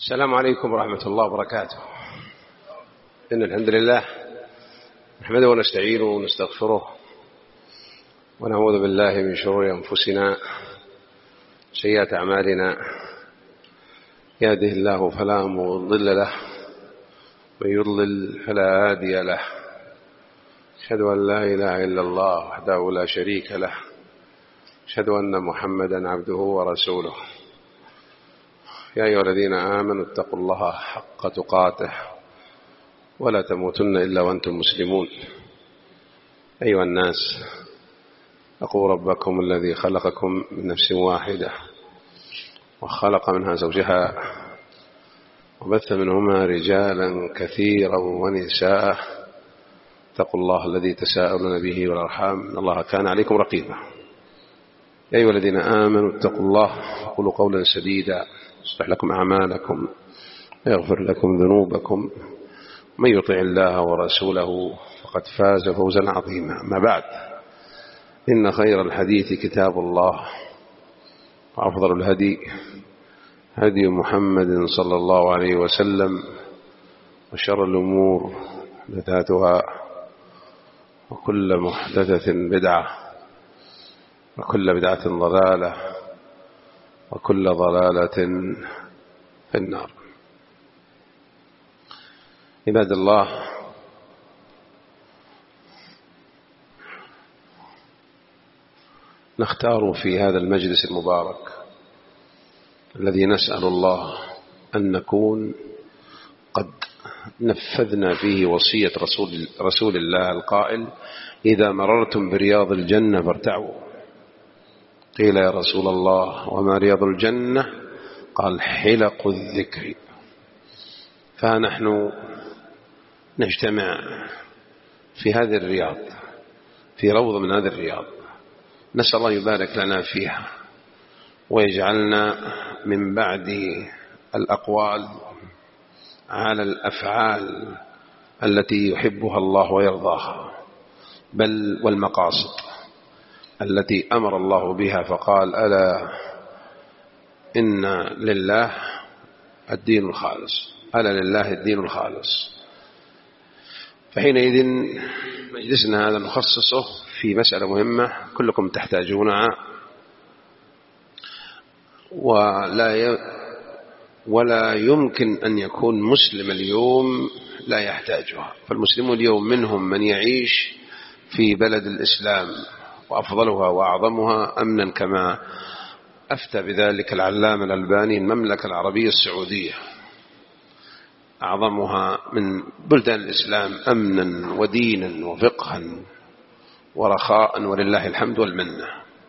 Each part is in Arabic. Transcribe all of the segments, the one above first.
السلام عليكم ورحمة الله وبركاته. إن الحمد لله نحمده ونستعينه ونستغفره ونعوذ بالله من شرور أنفسنا سيئات أعمالنا. يهده الله فلا مضل له ومن يضلل فلا هادي له. أشهد أن لا إله إلا الله وحده لا شريك له. أشهد أن محمدا عبده ورسوله. يا أيها الذين آمنوا اتقوا الله حق تقاته ولا تموتن إلا وأنتم مسلمون. أيها الناس اتقوا ربكم الذي خلقكم من نفس واحدة وخلق منها زوجها وبث منهما رجالا كثيرا ونساء. اتقوا الله الذي تساءلون به والأرحام إن الله كان عليكم رقيبا. يا أيها الذين آمنوا اتقوا الله وقولوا قولا سديدا يصلح لكم أعمالكم ويغفر لكم ذنوبكم. من يطع الله ورسوله فقد فاز فوزا عظيما. ما بعد، إن خير الحديث كتاب الله وأفضل الهدي هدي محمد صلى الله عليه وسلم وشر الأمور محدثاتها وكل محدثة بدعة وكل بدعة ضلالة وكل ضلالة في النار. عباد الله، نختار في هذا المجلس المبارك الذي نسأل الله أن نكون قد نفذنا فيه وصية رسول الله القائل: إذا مررتم برياض الجنة فارتعوا. قيل يا رسول الله وما رياض الجنة؟ قال: حلق الذكر. فنحن نجتمع في هذه الرياض، في روضة من هذه الرياض. نسأل الله يبارك لنا فيها ويجعلنا من بعد الأقوال على الأفعال التي يحبها الله ويرضاها، بل والمقاصد التي أمر الله بها، فقال: ألا إن لله الدين الخالص، ألا لله الدين الخالص. فحينئذ مجلسنا هذا نخصصه في مسألة مهمة كلكم تحتاجونها ولا يمكن أن يكون مسلم اليوم لا يحتاجها. فالمسلمون اليوم منهم من يعيش في بلد الإسلام وأفضلها وأعظمها أمنا، كما أفتى بذلك العلامة الألباني، المملكة العربية السعودية أعظمها من بلدان الإسلام أمنا ودينا وفقها ورخاء ولله الحمد والمنة.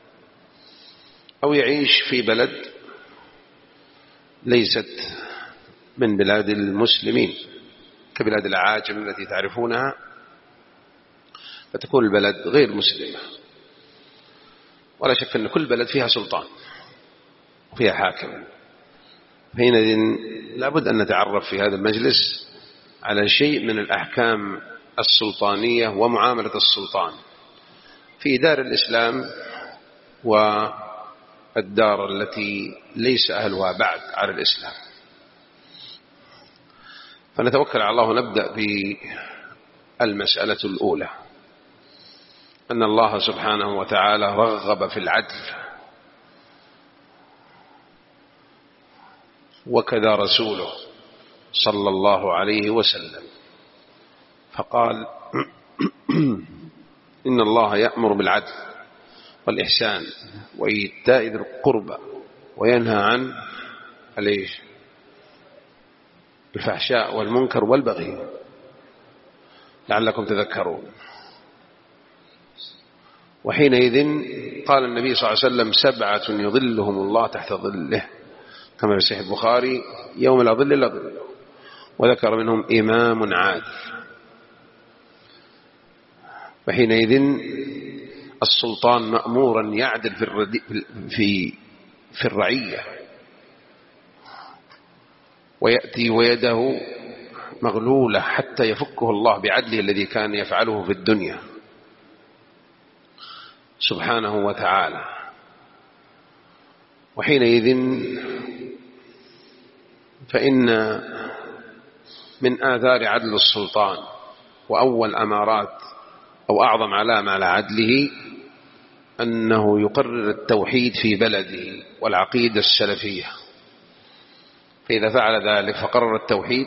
أو يعيش في بلد ليست من بلاد المسلمين كبلاد الأعاجم التي تعرفونها، فتكون البلد غير مسلمة. ولا شك أن كل بلد فيها سلطان وفيها حاكم. حينئذ لابد أن نتعرف في هذا المجلس على شيء من الأحكام السلطانية ومعاملة السلطان في دار الإسلام والدار التي ليس أهلها بعد على الإسلام. فنتوكل على الله ونبدأ بالمسألة الأولى، أن الله سبحانه وتعالى رغب في العدل، وكذا رسوله صلى الله عليه وسلم، فقال: إن الله يأمر بالعدل والإحسان وإيتاء ذي القربى وينهى عن الفحشاء والمنكر والبغي لعلكم تذكرون. وحينئذ قال النبي صلى الله عليه وسلم: 7 يظلهم الله تحت ظله، كما في صحيح البخاري: يوم لا ظل إلا ظله. وذكر منهم إمام عادل. وحينئذ السلطان مأمورا يعدل في الرعية، ويأتي ويده مغلولة حتى يفكه الله بعدله الذي كان يفعله في الدنيا سبحانه وتعالى. وحينئذ فإن من آثار عدل السلطان وأول أمارات أو أعظم علامة على عدله أنه يقرر التوحيد في بلده والعقيدة السلفية. فإذا فعل ذلك فقرر التوحيد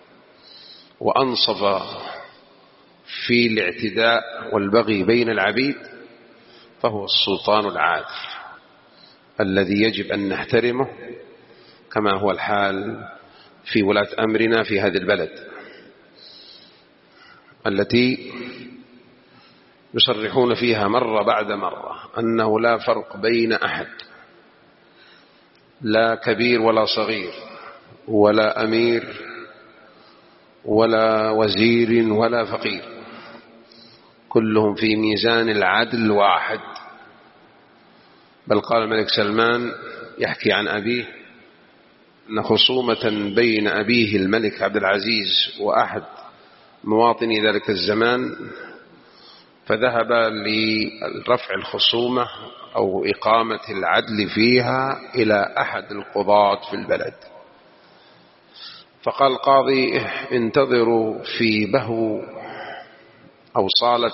وأنصف في الاعتداء والبغي بين العبيد فهو السلطان العادل الذي يجب أن نحترمه كما هو الحال في ولاة أمرنا في هذه البلد التي يصرحون فيها مرة بعد مرة أنه لا فرق بين أحد، لا كبير ولا صغير ولا أمير ولا وزير ولا فقير، كلهم في ميزان العدل واحد. بل قال الملك سلمان يحكي عن أبيه أن خصومة بين أبيه الملك عبد العزيز وأحد مواطني ذلك الزمان، فذهب لرفع الخصومة أو إقامة العدل فيها إلى أحد القضاة في البلد، فقال القاضي انتظروا في بهو أو صالة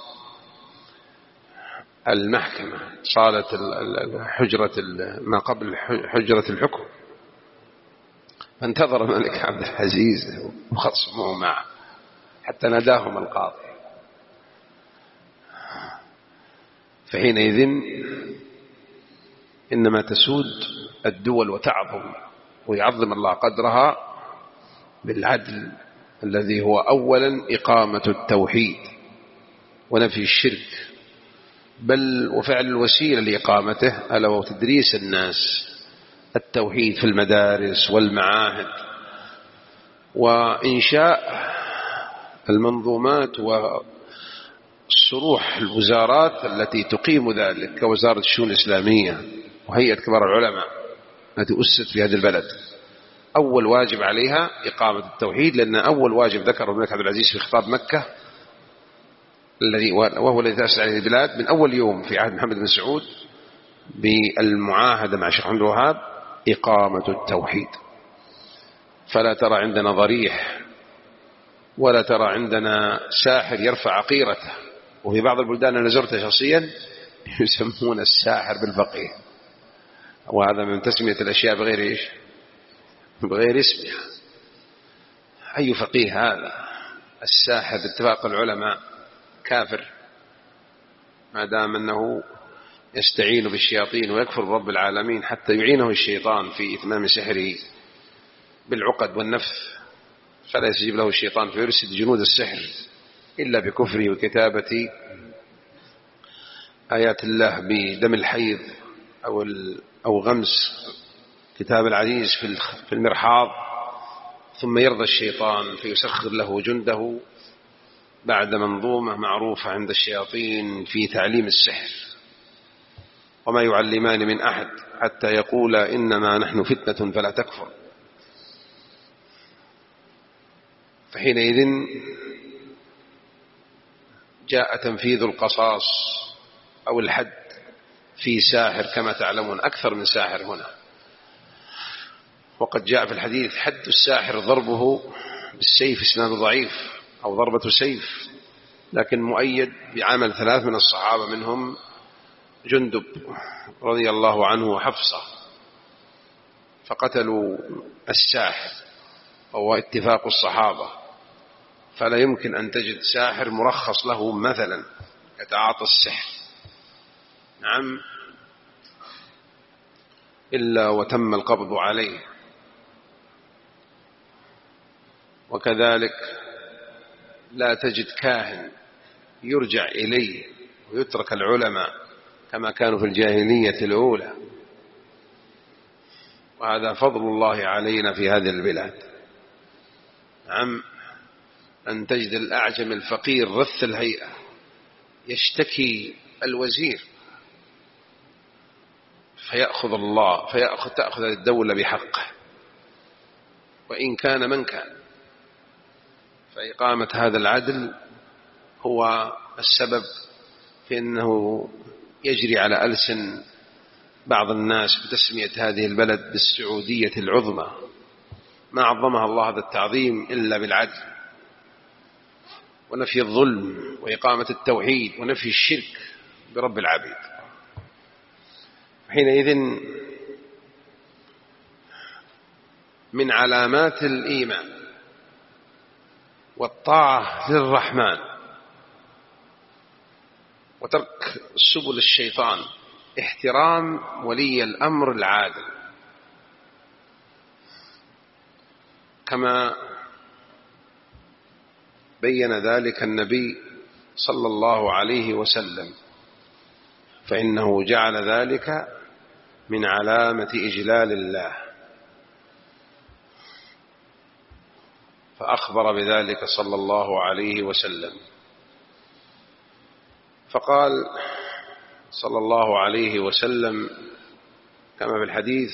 المحكمة، صالة حجرة ما قبل حجرة الحكم. فانتظر الملك عبد العزيز وخصمه معه حتى ناداهم القاضي. فحينئذ إنما تسود الدول وتعظم ويعظم الله قدرها بالعدل الذي هو أولا إقامة التوحيد ونفي الشرك، بل وفعل الوسيلة لإقامته ألا وهو تدريس الناس التوحيد في المدارس والمعاهد، وإنشاء المنظومات والصروح الوزارات التي تقيم ذلك كوزارة الشؤون الإسلامية وهيئة كبار العلماء التي أسست في هذا البلد. أول واجب عليها إقامة التوحيد، لأن أول واجب ذكره الملك عبد العزيز في خطاب مكة وهو الذي تأسس عليه البلاد من أول يوم في عهد محمد بن سعود بالمعاهدة مع الشيخ محمد الوهاب إقامة التوحيد. فلا ترى عندنا ضريح ولا ترى عندنا ساحر يرفع عقيرته، وفي بعض البلدان أنا زرتها شخصيا يسمون الساحر بالفقيه، وهذا من تسمية الأشياء بغير إيش؟ بغير اسمها. أي فقيه هذا؟ الساحر باتفاق العلماء كافر ما دام أنه يستعين بالشياطين ويكفر برب العالمين حتى يعينه الشيطان في إتمام سحره بالعقد والنفث، فلا يستجيب له الشيطان فيرسل جنود السحر إلا بكفره وكتابة آيات الله بدم الحيض أو غمس كتاب العزيز في المرحاض، ثم يرضى الشيطان فيسخر له جنده بعد منظومة معروفة عند الشياطين في تعليم السحر. وما يعلمان من أحد حتى يقولا إنما نحن فتنة فلا تكفر. فحينئذ جاء تنفيذ القصاص أو الحد في ساحر كما تعلمون أكثر من ساحر هنا، وقد جاء في الحديث حد الساحر ضربه بالسيف، اسناد ضعيف أو ضربة سيف، لكن مؤيد بعمل 3 من الصحابة منهم جندب رضي الله عنه وحفصة، فقتلوا الساحر وهو اتفاق الصحابة. فلا يمكن أن تجد ساحر مرخص له مثلا يتعاطى السحر، نعم، إلا وتم القبض عليه. وكذلك لا تجد كاهن يرجع إليه ويترك العلماء كما كانوا في الجاهلية الأولى، وهذا فضل الله علينا في هذه البلاد. نعم، أن تجد الأعجم الفقير رث الهيئة يشتكي الوزير تأخذ الدولة بحقه وإن كان من كان. فإقامة هذا العدل هو السبب في أنه يجري على ألسن بعض الناس بتسمية هذه البلد بالسعودية العظمى، ما عظمها الله هذا التعظيم إلا بالعدل ونفي الظلم وإقامة التوحيد ونفي الشرك برب العبيد. حينئذ من علامات الإيمان والطاعة للرحمن وترك سبل الشيطان احترام ولي الأمر العادل، كما بين ذلك النبي صلى الله عليه وسلم، فإنه جعل ذلك من علامة إجلال الله، فأخبر بذلك صلى الله عليه وسلم، فقال صلى الله عليه وسلم كما في الحديث: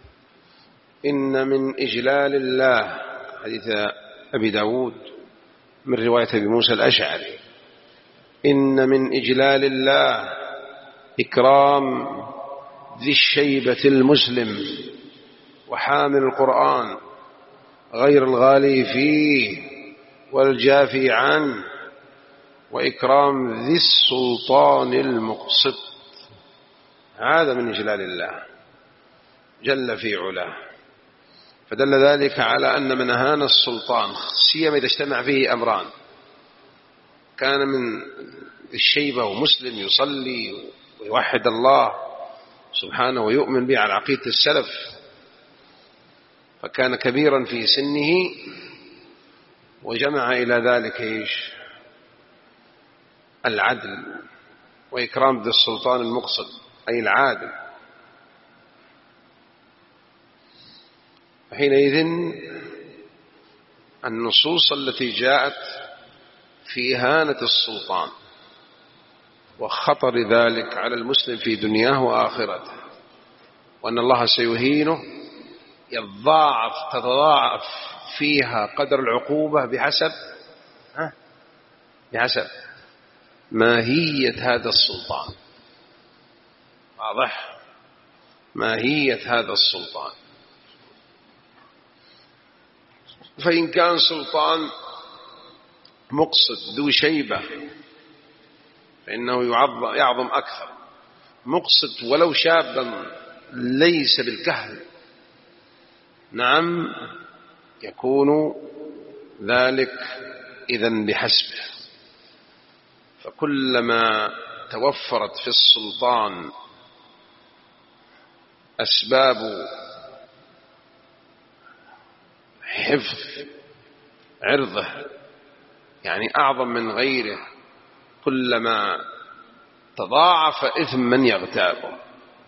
إن من إجلال الله، حديث أبي داود من رواية أبي موسى الأشعري: إن من إجلال الله إكرام ذي الشيبة المسلم وحامل القرآن غير الغالي فيه والجافي عنه، وإكرام ذي السلطان المقسط. هذا من إجلال الله جل في علاه. فدل ذلك على أن من أهان السلطان، سيما إذا اجتمع فيه أمران: كان من الشيبة ومسلم يصلي ويوحد الله سبحانه ويؤمن به على عقيدة السلف، فكان كبيرا في سنه، وجمع إلى ذلك العدل وإكرام ذي السلطان المقسط أي العادل. حينئذ النصوص التي جاءت في إهانة السلطان وخطر ذلك على المسلم في دنياه وآخرته، وأن الله سيهينه، تتضاعف فيها قدر العقوبة بحسب ماهية هذا السلطان. واضح؟ ماهية هذا السلطان. فإن كان سلطان مقسط ذو شيبة فإنه يعظم أكثر. مقسط ولو شابا ليس بالكهل، نعم، يكون ذلك إذن بحسبه. فكلما توفرت في السلطان أسباب حفظ عرضه، يعني أعظم من غيره، كلما تضاعف إثم من يغتابه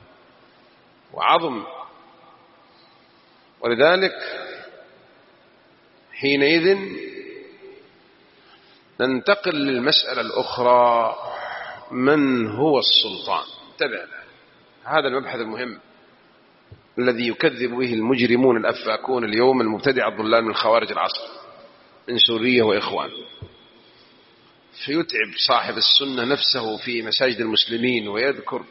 وعظم. ولذلك حينئذ ننتقل للمسألة الأخرى: من هو السلطان؟ انتبه، هذا المبحث المهم الذي يكذب به المجرمون الأفاكون اليوم، المبتدع الضلال من خوارج العصر من سوريا وإخوان، فيتعب صاحب السنة نفسه في مساجد المسلمين ويذكر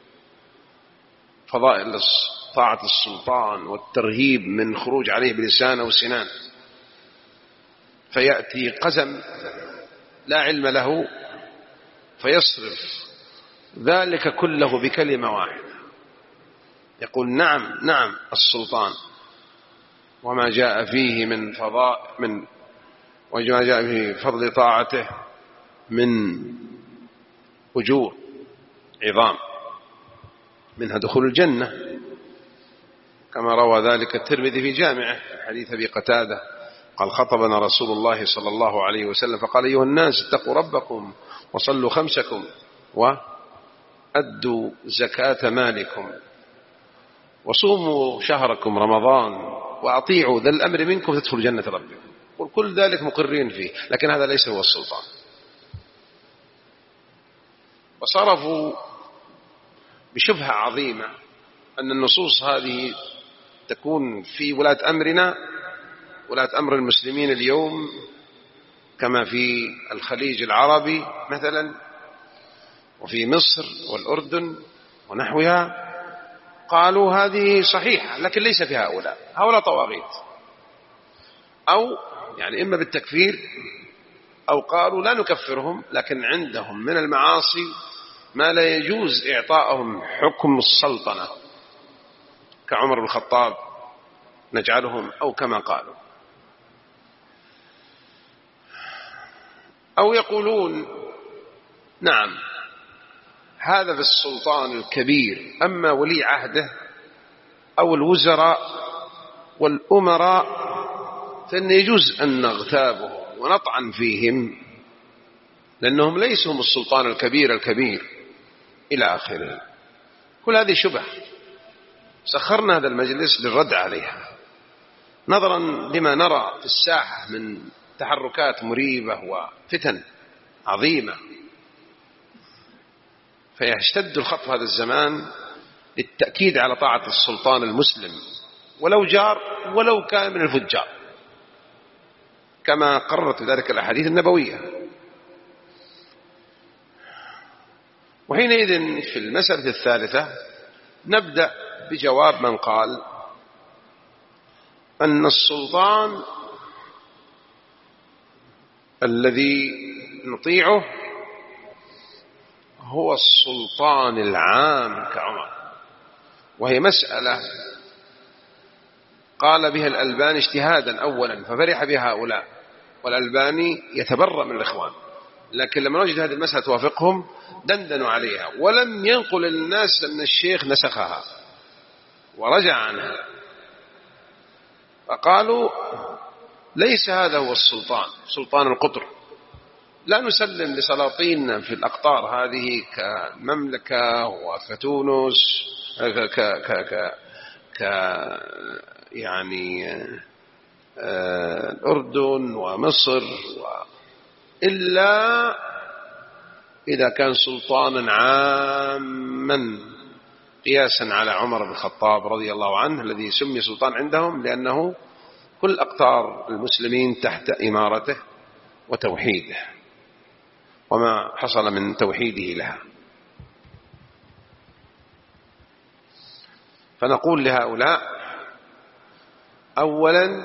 فضائل طاعة السلطان والترهيب من خروج عليه بلسان أو سنان، فيأتي قزم لا علم له فيصرف ذلك كله بكلمة واحدة، يقول: نعم السلطان وما جاء فيه وما جاء فيه فضل طاعته من أجور عظام، منها دخول الجنة، كما روى ذلك الترمذي في جامعه حديث أبي قتادة قال: خطبنا رسول الله صلى الله عليه وسلم فقال: أيها الناس اتقوا ربكم وصلوا خمسكم وأدوا زكاة مالكم وصوموا شهركم رمضان وأطيعوا ذا الأمر منكم تدخلوا جنة ربكم. وكل ذلك مقرين فيه، لكن هذا ليس هو السلطان. وصرفوا بشبهة عظيمة أن النصوص هذه تكون في ولاة أمرنا، ولاة أمر المسلمين اليوم، كما في الخليج العربي مثلا وفي مصر والأردن ونحوها. قالوا هذه صحيحة، لكن ليس في هؤلاء طواغيت، أو يعني إما بالتكفير أو قالوا لا نكفرهم، لكن عندهم من المعاصي ما لا يجوز إعطائهم حكم السلطنة كعمر بن الخطاب نجعلهم، أو كما قالوا. أو يقولون نعم هذا في السلطان الكبير، أما ولي عهده أو الوزراء والأمراء فإن يجوز أن نغتابهم ونطعن فيهم لأنهم ليسوا هم السلطان الكبير إلى آخره. كل هذه شبه سخرنا هذا المجلس للرد عليها نظرا لما نرى في الساحة من تحركات مريبة وفتن عظيمة، فيشتد الخط هذا الزمان للتأكيد على طاعة السلطان المسلم ولو جار ولو كان من الفجار، كما قررت ذلك الأحاديث النبوية. وحينئذ في المسألة الثالثة نبدأ بجواب من قال أن السلطان الذي نطيعه هو السلطان العام كعمر، وهي مسألة قال بها الألباني اجتهادا أولا ففرح بها هؤلاء، والألباني يتبرأ من الإخوان، لكن لما وجد هذه المسألة توافقهم دندنوا عليها ولم ينقل للناس أن الشيخ نسخها ورجع عنها، فقالوا ليس هذا هو السلطان، سلطان القطر لا نسلم لسلاطين في الأقطار هذه كمملكة وكتونس يعني الأردن ومصر إلا إذا كان سلطانا عاما قياسا على عمر بن الخطاب رضي الله عنه الذي سمي سلطان عندهم لأنه كل أقطار المسلمين تحت إمارته وتوحيده وما حصل من توحيده لها. فنقول لهؤلاء أولا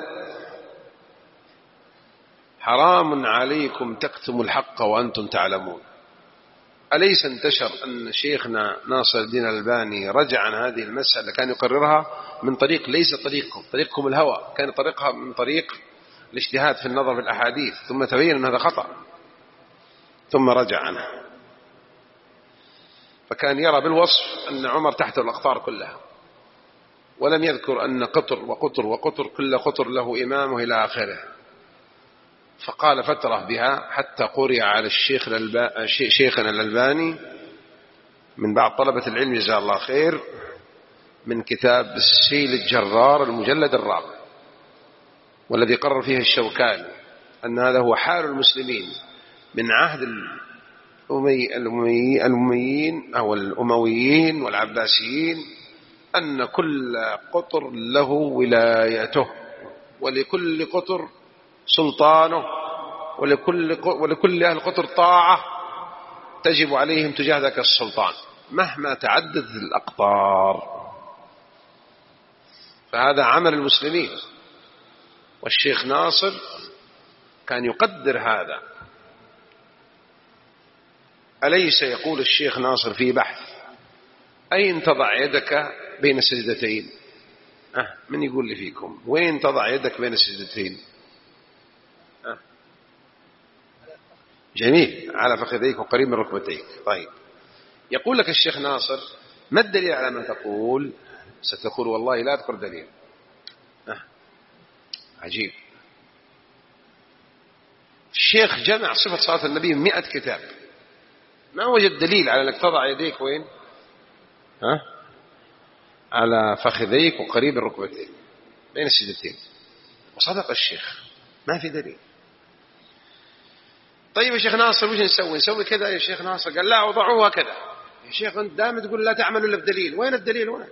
حرام عليكم تكتموا الحق وأنتم تعلمون. أليس انتشر أن شيخنا ناصر الدين الألباني رجع عن هذه المسألة كان يقررها من طريق ليس طريقكم الهوى، كان طريقها من طريق الاجتهاد في النظر في الأحاديث، ثم تبين أن هذا خطأ ثم رجع عنه. فكان يرى بالوصف أن عمر تحت الأقطار كلها، ولم يذكر أن قطر وقطر وقطر كل قطر له إمامه إلى آخره. فقال فترة بها حتى قرئ على شيخنا الألباني من بعض طلبة العلم جزاه الله خير من كتاب السيل الجرار المجلد الرابع، والذي قرر فيه الشوكاني أن هذا هو حال المسلمين من عهد الأمويين أو الأمويين والعباسيين، أن كل قطر له ولايته ولكل قطر سلطانه ولكل أهل قطر طاعة تجب عليهم تجاه ذاك السلطان مهما تعددت الأقطار. فهذا عمل المسلمين، والشيخ ناصر كان يقدر هذا. أليس يقول الشيخ ناصر في بحث أين تضع يدك بين السجدتين؟ من يقول لي فيكم وين تضع يدك بين السجدتين؟ جميل، على فخذيك وقريب من ركبتيك. طيب، يقول لك الشيخ ناصر ما الدليل على ما تقول؟ ستقول والله لا أذكر دليل. عجيب، الشيخ جمع صفة صلاة النبي 100 كتاب، ما وجد دليل على أنك تضع يديك وين؟ على فخذيك وقريب الركبتين بين السجدتين. وصدق الشيخ، ما في دليل. طيب يا شيخ ناصر وش نسوي كذا يا شيخ ناصر؟ قال لا وضعوها كذا. يا شيخ أنت دائما تقول لا تعمل إلا بدليل، وين الدليل هنا؟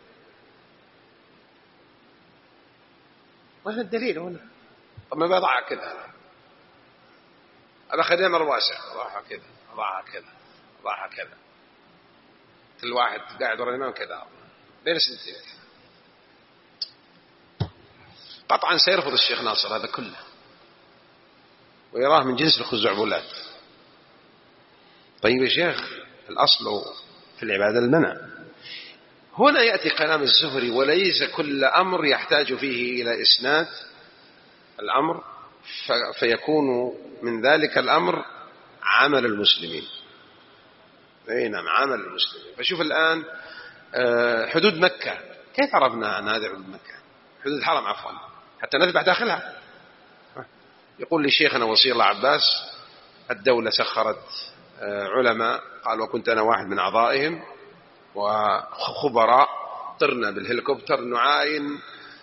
وين الدليل هنا؟ طب ما بضعها كذا، أبا خدام الواسع أضعها كذا أضعها كذا أضعها كذا، كل واحد قاعد ورا الإمام كذا بين السنتين. قطعا سيرفض الشيخ ناصر هذا كله ويراه من جنس الخزعبلات. طيب يا شيخ الأصل في العبادة المنع. هنا يأتي كلام الزهري وليس كل أمر يحتاج فيه إلى إسناد الأمر فيكون من ذلك الأمر عمل المسلمين. نعم عمل المسلمين. فشوف الآن حدود مكة كيف عرفنا أن هذه حدود مكة؟ حدود الحرم عفوا حتى نذبح داخلها. يقول لي شيخنا وصي الله عباس الدولة سخرت علماء قال وكنت أنا واحد من أعضائهم وخبراء طرنا بالهليكوبتر نعاين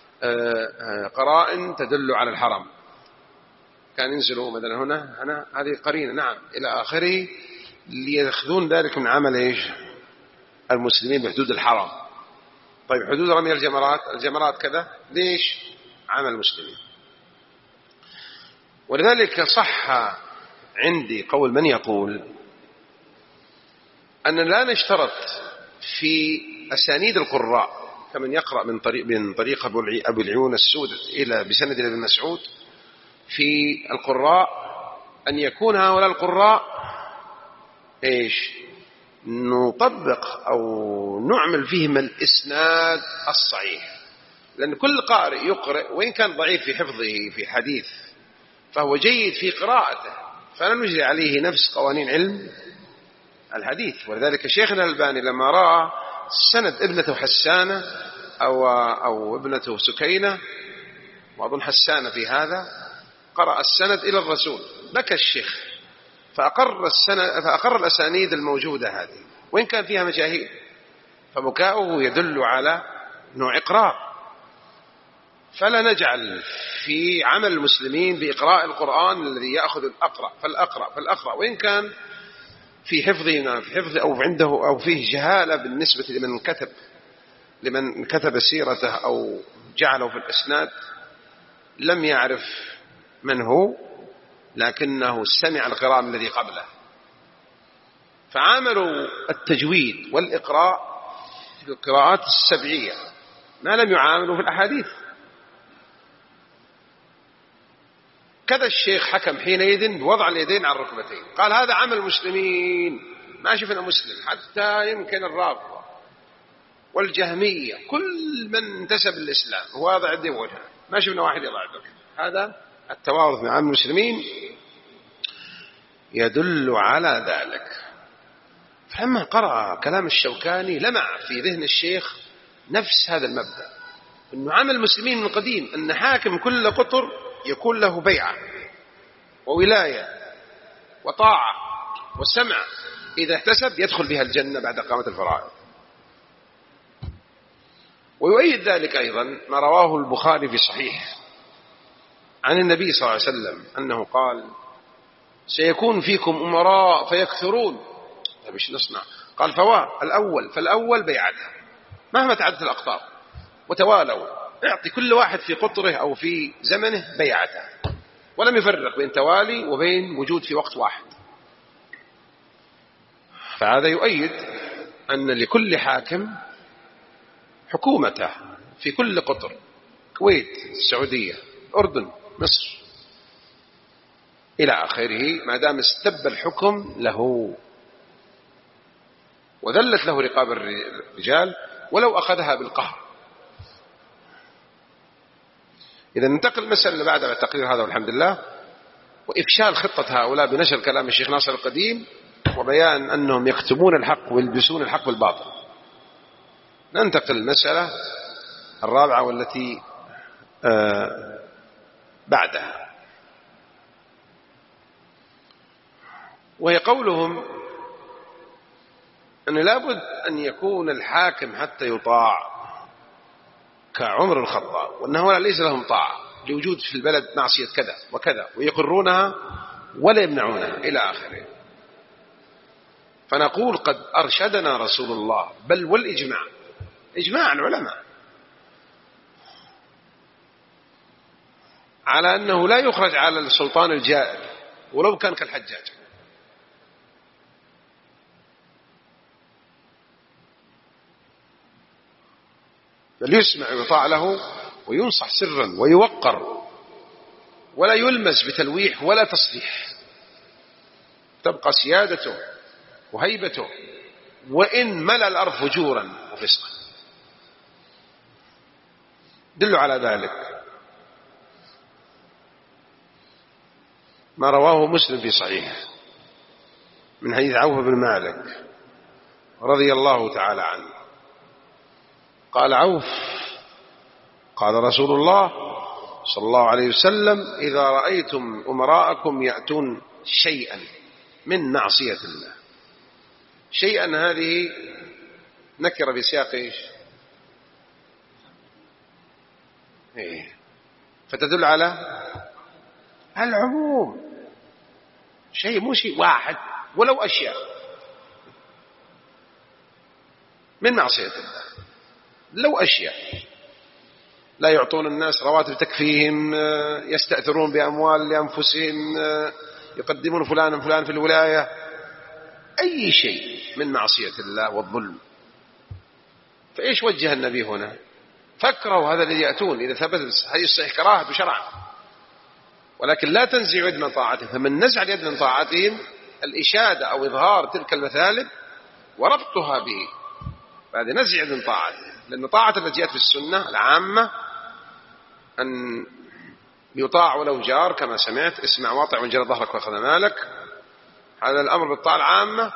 قرائن تدل على الحرم. كان ينزلوا مثلا هنا هذه قرينة نعم إلى آخره ليأخذون ذلك من عمل إيش المسلمين بحدود الحرم. طيب حدود رمي الجمرات كذا ليش عمل المسلمين. ولذلك صح عندي قول من يقول أن لا نشترط في أسانيد القراء كمن يقرأ من طريق أبو العيون السود إلى بسند ابن مسعود في القراء أن يكون هؤلاء القراء إيش نطبق أو نعمل فيهم الإسناد الصحيح. لأن كل قارئ يقرأ وإن كان ضعيف في حفظه في حديث فهو جيد في قراءته فلا نجري عليه نفس قوانين علم الحديث. ولذلك شيخنا الألباني لما رأى سند ابنته حسانة أو ابنته سكينة وأظن حسانة في هذا قرأ السند إلى الرسول بكى الشيخ فأقر الأسانيد الموجودة هذه وإن كان فيها مجاهيل فبكاؤه يدل على نوع إقراء. فلا نجعل في عمل المسلمين بإقراء القرآن الذي يأخذ فالأقرأ وإن كان في حفظه أو عنده أو فيه جهالة بالنسبة لمن كتب سيرته أو جعله في الإسناد لم يعرف من هو لكنه سمع القراءة الذي قبله. فعاملوا التجويد والإقراء في القراءات السبعية ما لم يعاملوا في الأحاديث. كذا الشيخ حكم حينئذ بوضع اليدين على الركبتين قال هذا عمل المسلمين ما شفنا مسلم حتى يمكن الرافضة والجهمية كل من انتسب للإسلام هو يضع يده وجهه ما شفنا واحد يضع يده. هذا التوارث مع المسلمين يدل على ذلك. فلما قرأ كلام الشوكاني لمع في ذهن الشيخ نفس هذا المبدأ أنه عمل المسلمين من قديم أن حاكم كل قطر يكون له بيعة وولاية وطاعة وسمع إذا احتسب يدخل بها الجنة بعد قامة الفرائض. ويؤيد ذلك أيضا ما رواه البخاري في صحيح عن النبي صلى الله عليه وسلم أنه قال سيكون فيكم أمراء فيكثرون. طيب ايش نصنع؟ قال فالأول بيعته مهما تعدت الأقطار وتوالوا اعطي كل واحد في قطره أو في زمنه بيعته ولم يفرق بين توالي وبين وجود في وقت واحد. فهذا يؤيد أن لكل حاكم حكومته في كل قطر الكويت السعودية الأردن مصر إلى آخره ما دام استب الحكم له وذلت له رقاب الرجال ولو أخذها بالقهر. إذا ننتقل المسألة اللي بعد التقرير هذا والحمد لله وإفشال خطة هؤلاء بنشر كلام الشيخ ناصر القديم وبيان أنهم يكتمون الحق ويلبسون الحق بالباطل. ننتقل المسألة الرابعة والتي بعدها وهي قولهم أن لابد أن يكون الحاكم حتى يطاع كعمر الخطاب وأنه ليس لهم طاعة لوجود في البلد معصية كذا وكذا ويقرونها ولا يمنعونها إلى آخره. فنقول قد أرشدنا رسول الله بل والإجماع إجماع العلماء على أنه لا يخرج على السلطان الجائر ولو كان كالحجاج. بل يسمع ويطاع له وينصح سرا ويوقر ولا يلمس بتلويح ولا تصريح، تبقى سيادته وهيبته وإن ملأ الأرض فجورا وفسقا. دل على ذلك ما رواه مسلم في صحيحه من حديث عوف بن مالك رضي الله تعالى عنه قال عوف قال رسول الله صلى الله عليه وسلم: إذا رأيتم أمراءكم يأتون شيئا من معصية الله. شيئا هذه نكر بسياق إيش؟ فتدل على العموم، شيء مو شيء واحد ولو أشياء من معصية الله، لو أشياء لا يعطون الناس رواتب تكفيهم، يستأثرون بأموال لأنفسهم، يقدمون فلان في الولاية، أي شيء من معصية الله والظلم. فإيش وجه النبي هنا؟ فكروا هذا الذي يأتون إذا ثبت حديث صحيح كراهة بشرع، ولكن لا تنزع يد من طاعتهم. فمن نزع اليد من طاعتهم الإشادة أو إظهار تلك المثالب وربطها به، فهذا نزع يد من طاعتهم. لأن طاعة التي جاءت في السنة العامة أن يطاع ولو جار، كما سمعت: اسمع واطع من جرى ظهرك وأخذ مالك. هذا الأمر بالطاعة العامة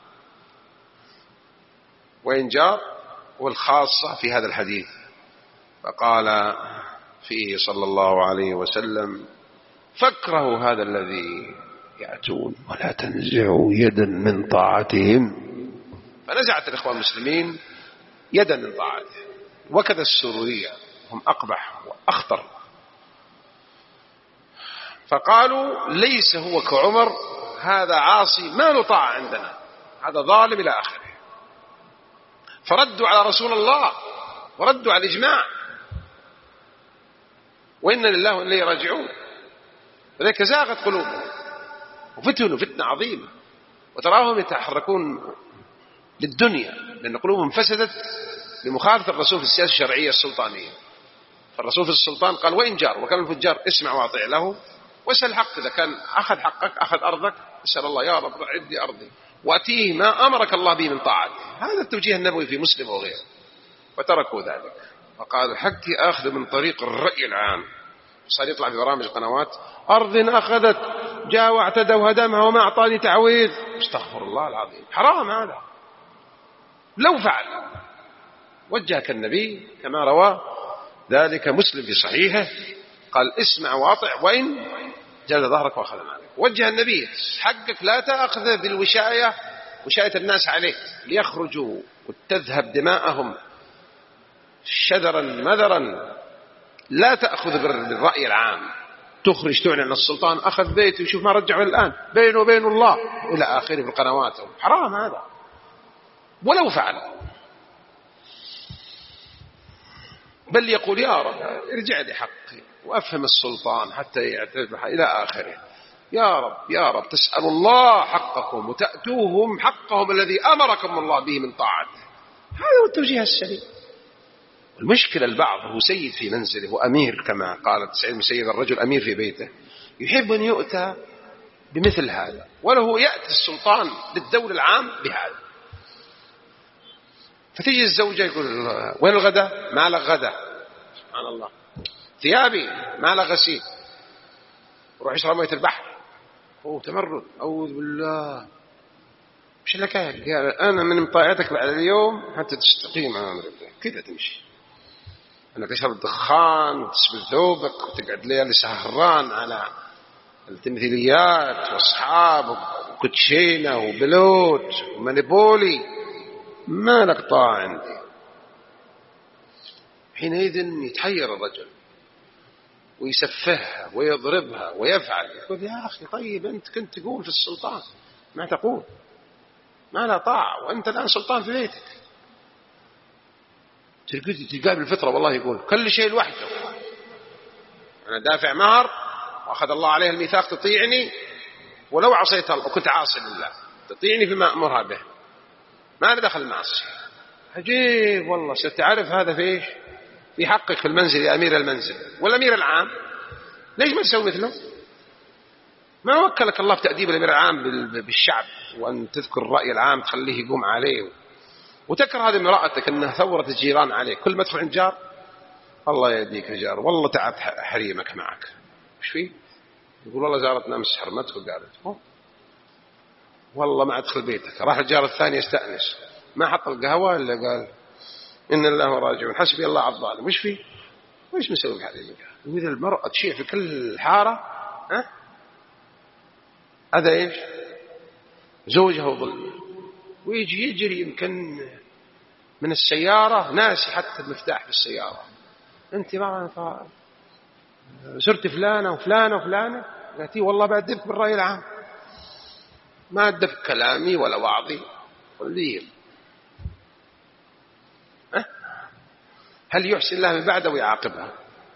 وإن جار، والخاصة في هذا الحديث. فقال فيه صلى الله عليه وسلم: فاكرهوا هذا الذي يأتون ولا تنزعوا يدا من طاعتهم. فنزعت الإخوان المسلمين يدا من طاعتهم. وكذا السرورية هم أقبح وأخطر، فقالوا: ليس هو كعمر، هذا عاصي ما له طاعة عندنا، هذا ظالم إلى آخره. فردوا على رسول الله وردوا على الإجماع، وإنا لله وإنا إليه راجعون. ولذلك زاغت قلوبهم وفتنوا فتنة عظيمة، وتراهم يتحركون للدنيا لأن قلوبهم فسدت بمخالفة الرسول في السياسة الشرعية السلطانية. فالرسول في السلطان قال: وإن جار وكان الفجار اسمع واطع له واسأل الحق، إذا كان أخذ حقك أخذ أرضك اسأل الله: يا رب عدي أرضي وأتيه ما أمرك الله به من طاعته. هذا التوجيه النبوي في مسلم وغيره. وتركوا ذلك وقالوا: حقي أخذ من طريق الرأي العام. صار يطلع في برامج القنوات: أرض أخذت جاء واعتدى وهدمها وما أعطاني تعويض. استغفر الله العظيم، حرام هذا. لو فعل وجهك النبي كما روى ذلك مسلم في صحيحه، قال: اسمع واطع وإن جلد ظهرك وأخذ مالك. وجه النبي: حقك لا تأخذ بالوشاية، وشاية الناس عليك ليخرجوا وتذهب دماءهم شذرا مذرا. لا تأخذ بالرأي العام، تخرج تعلن عن السلطان أخذ بيته وشوف ما رجعه الآن بينه وبين الله إلى آخره في القنوات. حرام هذا ولو فعل. بل يقول: يا رب ارجع لي حقي وأفهم السلطان حتى يعترف إلى آخره. يا رب يا رب تسأل الله حقكم وتأتوهم حقهم الذي أمركم الله به من طاعته. هذا هو التوجيه السليم. والمشكلة البعض هو سيد في منزله وأمير، كما قالت سعيد مسيب: الرجل أمير في بيته، يحب أن يؤتى بمثل هذا، وله يأتي السلطان للدولة العام بهذا. فتجي الزوجة يقول: وين الغداء؟ ما لك غداء. سبحان الله. ثيابي ما لك غسيل. روح يشرب مية البحر. تمرد. أعوذ بالله. مش لك أنا من مطاعتك بعد اليوم حتى تستقيم أمر الله. كذا تمشي أنك تشرب الدخان وتسبل ثوبك وتقعد ليالي سهران على التمثيليات وأصحاب وكوتشينة وبلوت ومانيبولي. ما لك طاعة عندي. حينئذ يتحير الرجل ويسفهها ويضربها ويفعل. يقول: يا أخي طيب أنت كنت تقول في السلطان ما تقول، ما لا طاعة، وأنت الآن سلطان في بيتك. تلقى بالفطرة والله يقول كل شيء لوحده. أنا دافع مهر وأخذ الله عليه الميثاق تطيعني، ولو عصيت الله وكنت عاصي لله تطيعني فيما أمرها به، ما دخل المعصية. عجيب والله. ستعرف هذا في إيش؟ في حقك في المنزل يا أمير المنزل والأمير العام، ليش ما تسوي مثله؟ ما وكلك الله بتأديب الأمير العام بالشعب، وأن تذكر الرأي العام تخليه يقوم عليه، وتكره هذه امرأتك أنها ثورت الجيران عليك. كل ما تدخل عند جار الله يهديك يا جار، والله تعب حريمك معك، ايش فيه؟ يقول والله زارتنا امس حرمتك وقالت والله ما ادخل بيتك. راح الجار الثاني يستأنس، ما حط القهوة إلا قال إن الله راجعون حسبي الله على الظالم. وش فيه؟ وش مسوي بحريمك؟ وإذا المرأة تشيع في كل حارة هذا ايش؟ زوجها وظلمه، ويجي يجري يمكن من السيارة ناسي حتى المفتاح في السيارة. أنت ما زرت فلانة وفلانة وفلانة؟ قالت والله بأدبك بالرأي العام، ما أدبك كلامي ولا وعظي. قليل هل يحسن الله من بعده ويعاقبها؟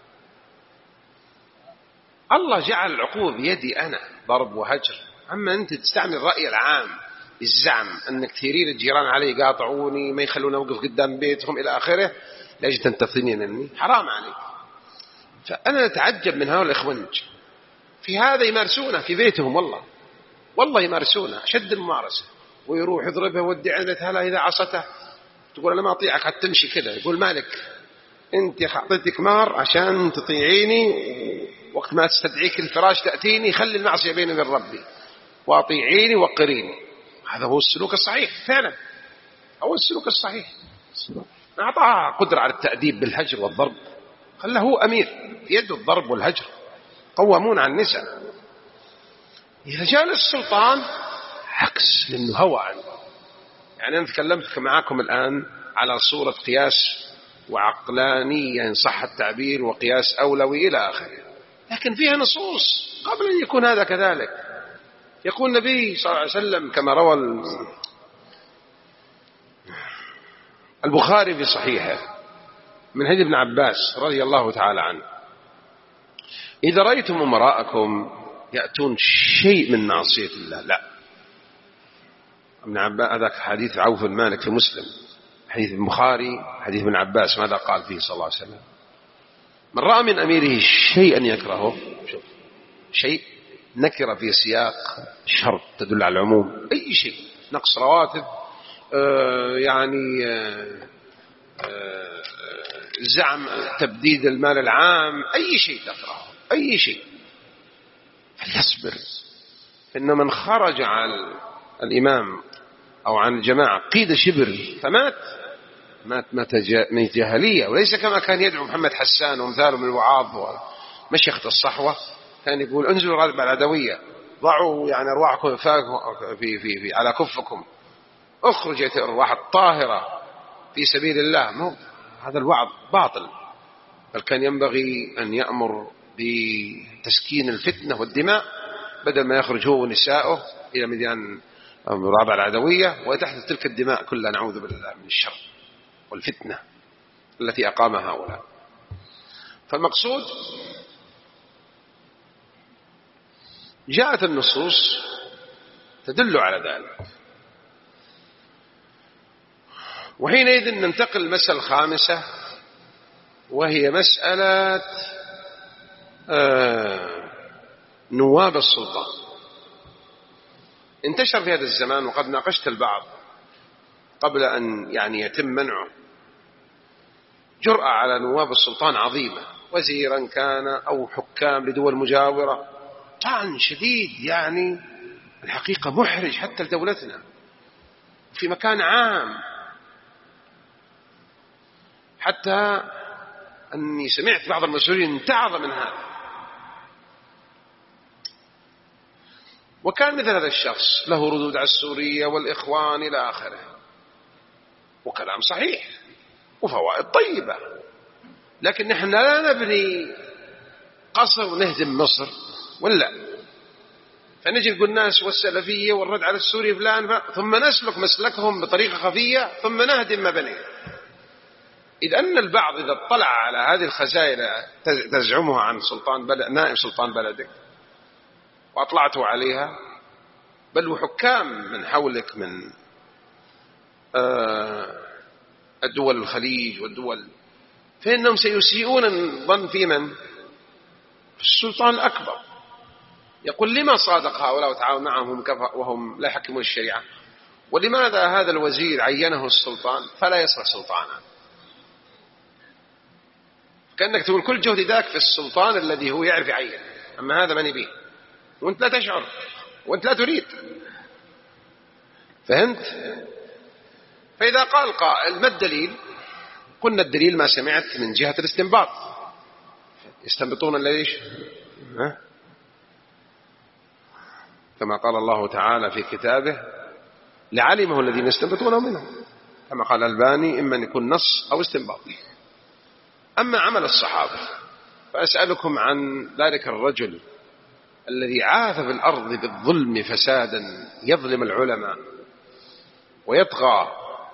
الله جعل العقوبة بيدي أنا، ضرب وهجر. أما أنت تستعمل الرأي العام الزعم أن كثيرين الجيران علي قاطعوني ما يخلون أوقف قدام بيتهم إلى آخره، ليش تنتفضني مني؟ حرام عليك. فأنا أتعجب من هؤلاء الإخوانج في هذا، يمارسونه في بيتهم، والله يمارسونه أشد الممارسة. ويروح يضربها ودي عندها هلا إذا عصته تقول أنا ما أطيعك حتى تمشي كذا. يقول مالك أنت أعطيتك مار عشان تطيعيني، وقت ما تستدعيك الفراش تأتيني، خلي المعصية بيني وبين ربي وأطيعيني وقريني. هذا هو السلوك الصحيح فعلا، هو السلوك الصحيح. أعطاه قدرة على التأديب بالهجر والضرب، خله هو أمير في يده الضرب والهجر، قوامون على النساء. إذا جاء السلطان عكس، لأنه هوى عنه. يعني أنا تكلمت معكم الآن على صورة قياس وعقلانية إن صح التعبير، وقياس أولوي إلى آخره، لكن فيها نصوص قبل أن يكون هذا كذلك. يقول النبي صلى الله عليه وسلم كما روى البخاري في صحيحه من حديث ابن عباس رضي الله تعالى عنه: إذا رأيتم أمراءكم يأتون شيء من معصية الله، لا. ابن عباس هذاك حديث عوف بن مالك في مسلم، حديث البخاري حديث ابن عباس ماذا قال فيه صلى الله عليه وسلم؟ من رأى من أميره شيئا يكرهه، شيء نكر في سياق شرط تدل على العموم، أي شيء، نقص رواتب، يعني زعم تبديد المال العام، أي شيء تكرهه، أي شيء، فليصبر. إن من خرج عن الإمام أو عن الجماعة قيد شبر فمات، مات جاهلية. وليس كما كان يدعو محمد حسان ومثاله من الوعاظ ومشيخة الصحوة، كان يقول انزلوا الغالب العدوية، ضعوا يعني أرواحكم في على كفكم، اخرجت الأرواح الطاهرة في سبيل الله. هذا الوعظ باطل، بل كان ينبغي أن يأمر بتسكين الفتنة والدماء، بدل ما يخرج هو ونساؤه إلى ميدان الرابعة العدوية وتحدث تلك الدماء كلها، نعوذ بالله من الشر والفتنة التي أقامها هؤلاء. فالمقصود جاءت النصوص تدل على ذلك. وحينئذ ننتقل للمسألة الخامسة، وهي مسألة نواب السلطان. انتشر في هذا الزمان، وقد ناقشت البعض قبل أن يعني يتم منعه، جرأة على نواب السلطان عظيمة، وزيرا كان أو حكام لدول مجاورة، طعن شديد يعني الحقيقة محرج حتى لدولتنا في مكان عام، حتى أني سمعت بعض المسؤولين امتعظ من هذا. وكان مثل هذا الشخص له ردود على السورية والإخوان إلى آخره، وكلام صحيح وفوائد طيبة، لكن نحن لا نبني قصر ونهدم مصر، ولا فنجي نقول الناس والسلفية والرد على السوري فلان، ثم نسلك مسلكهم بطريقة خفية ثم نهدم ما بنينا. إذ أن البعض إذا اطلع على هذه الخزائن تزعمها عن نائب سلطان بلدك وأطلعته عليها، بل وحكام من حولك من الدول الخليج والدول فإنهم سيسيئون الظن في من؟ في السلطان الأكبر. يقول لما صادق هؤلاء وتعاون معهم وهم لا يحكمون الشريعة؟ ولماذا هذا الوزير عينه السلطان فلا يصلح سلطانا؟ كأنك تقول كل جهد ذاك في السلطان الذي هو يعرف يعين، أما هذا من يبيه، وأنت لا تشعر وأنت لا تريد. فهمت؟ فإذا قال قائل ما الدليل؟ قلنا الدليل ما سمعت من جهة الاستنباط. يستنبطون ليش؟ كما قال الله تعالى في كتابه لعلمه الذين يستنبطونه منهم، كما قال الألباني إما أن يكون نص أو استنباط. أما عمل الصحابة فأسألكم عن ذلك الرجل الذي عاث في الأرض بالظلم فسادا، يظلم العلماء ويطغى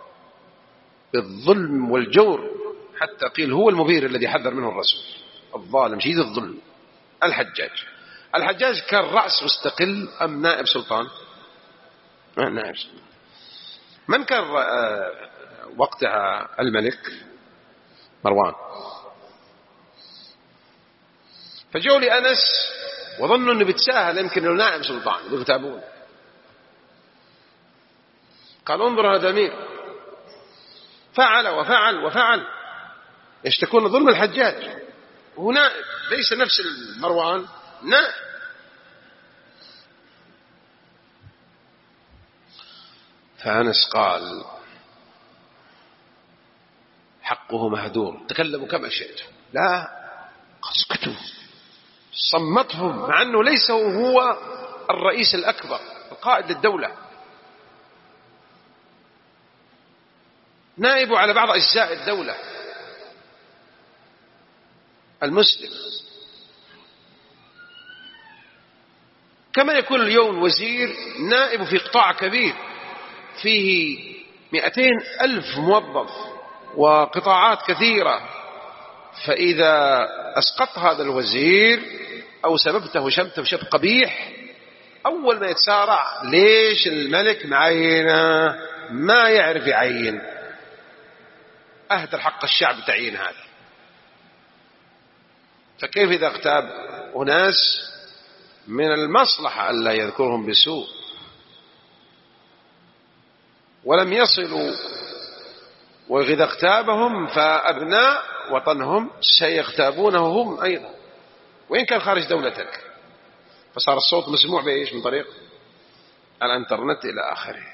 بالظلم والجور، حتى قيل هو المبير الذي حذر منه الرسول، الظالم شديد الظلم، الحجاج. الحجاج كان رأس مستقل أم نائب سلطان؟ نائب سلطان. من كان وقتها الملك؟ مروان. فجوا لأنس وظنوا أنه بيتساهل، يمكن أنه نائب سلطان يغتابون. قال انظر هذا أمير، فعل وفعل وفعل، يشتكون ظلم الحجاج، هو نائب ليس نفس مروان، نائب. فأنس قال حقه مهدور، تكلموا كما شئتم، لا اسكتوا، صمتهم، مع أنه ليس هو الرئيس الأكبر القائد للدولة، نائب على بعض أجزاء الدولة المسلم. كما يكون اليوم وزير نائب في قطاع كبير فيه 200,000 موظف وقطاعات كثيرة، فإذا أسقط هذا الوزير أو سببته شمته بشب قبيح، أول ما يتسارع ليش الملك معينه؟ ما يعرف يعين، أهدر حق الشعب تعيين هذا. فكيف إذا اغتاب أناس من المصلحة ألا يذكرهم بسوء ولم يصلوا، وإذا اغتابهم فأبناء وطنهم سيغتابونه هم أيضا وإن كان خارج دولتك. فصار الصوت مسموع بإيش؟ من طريق الانترنت إلى آخره.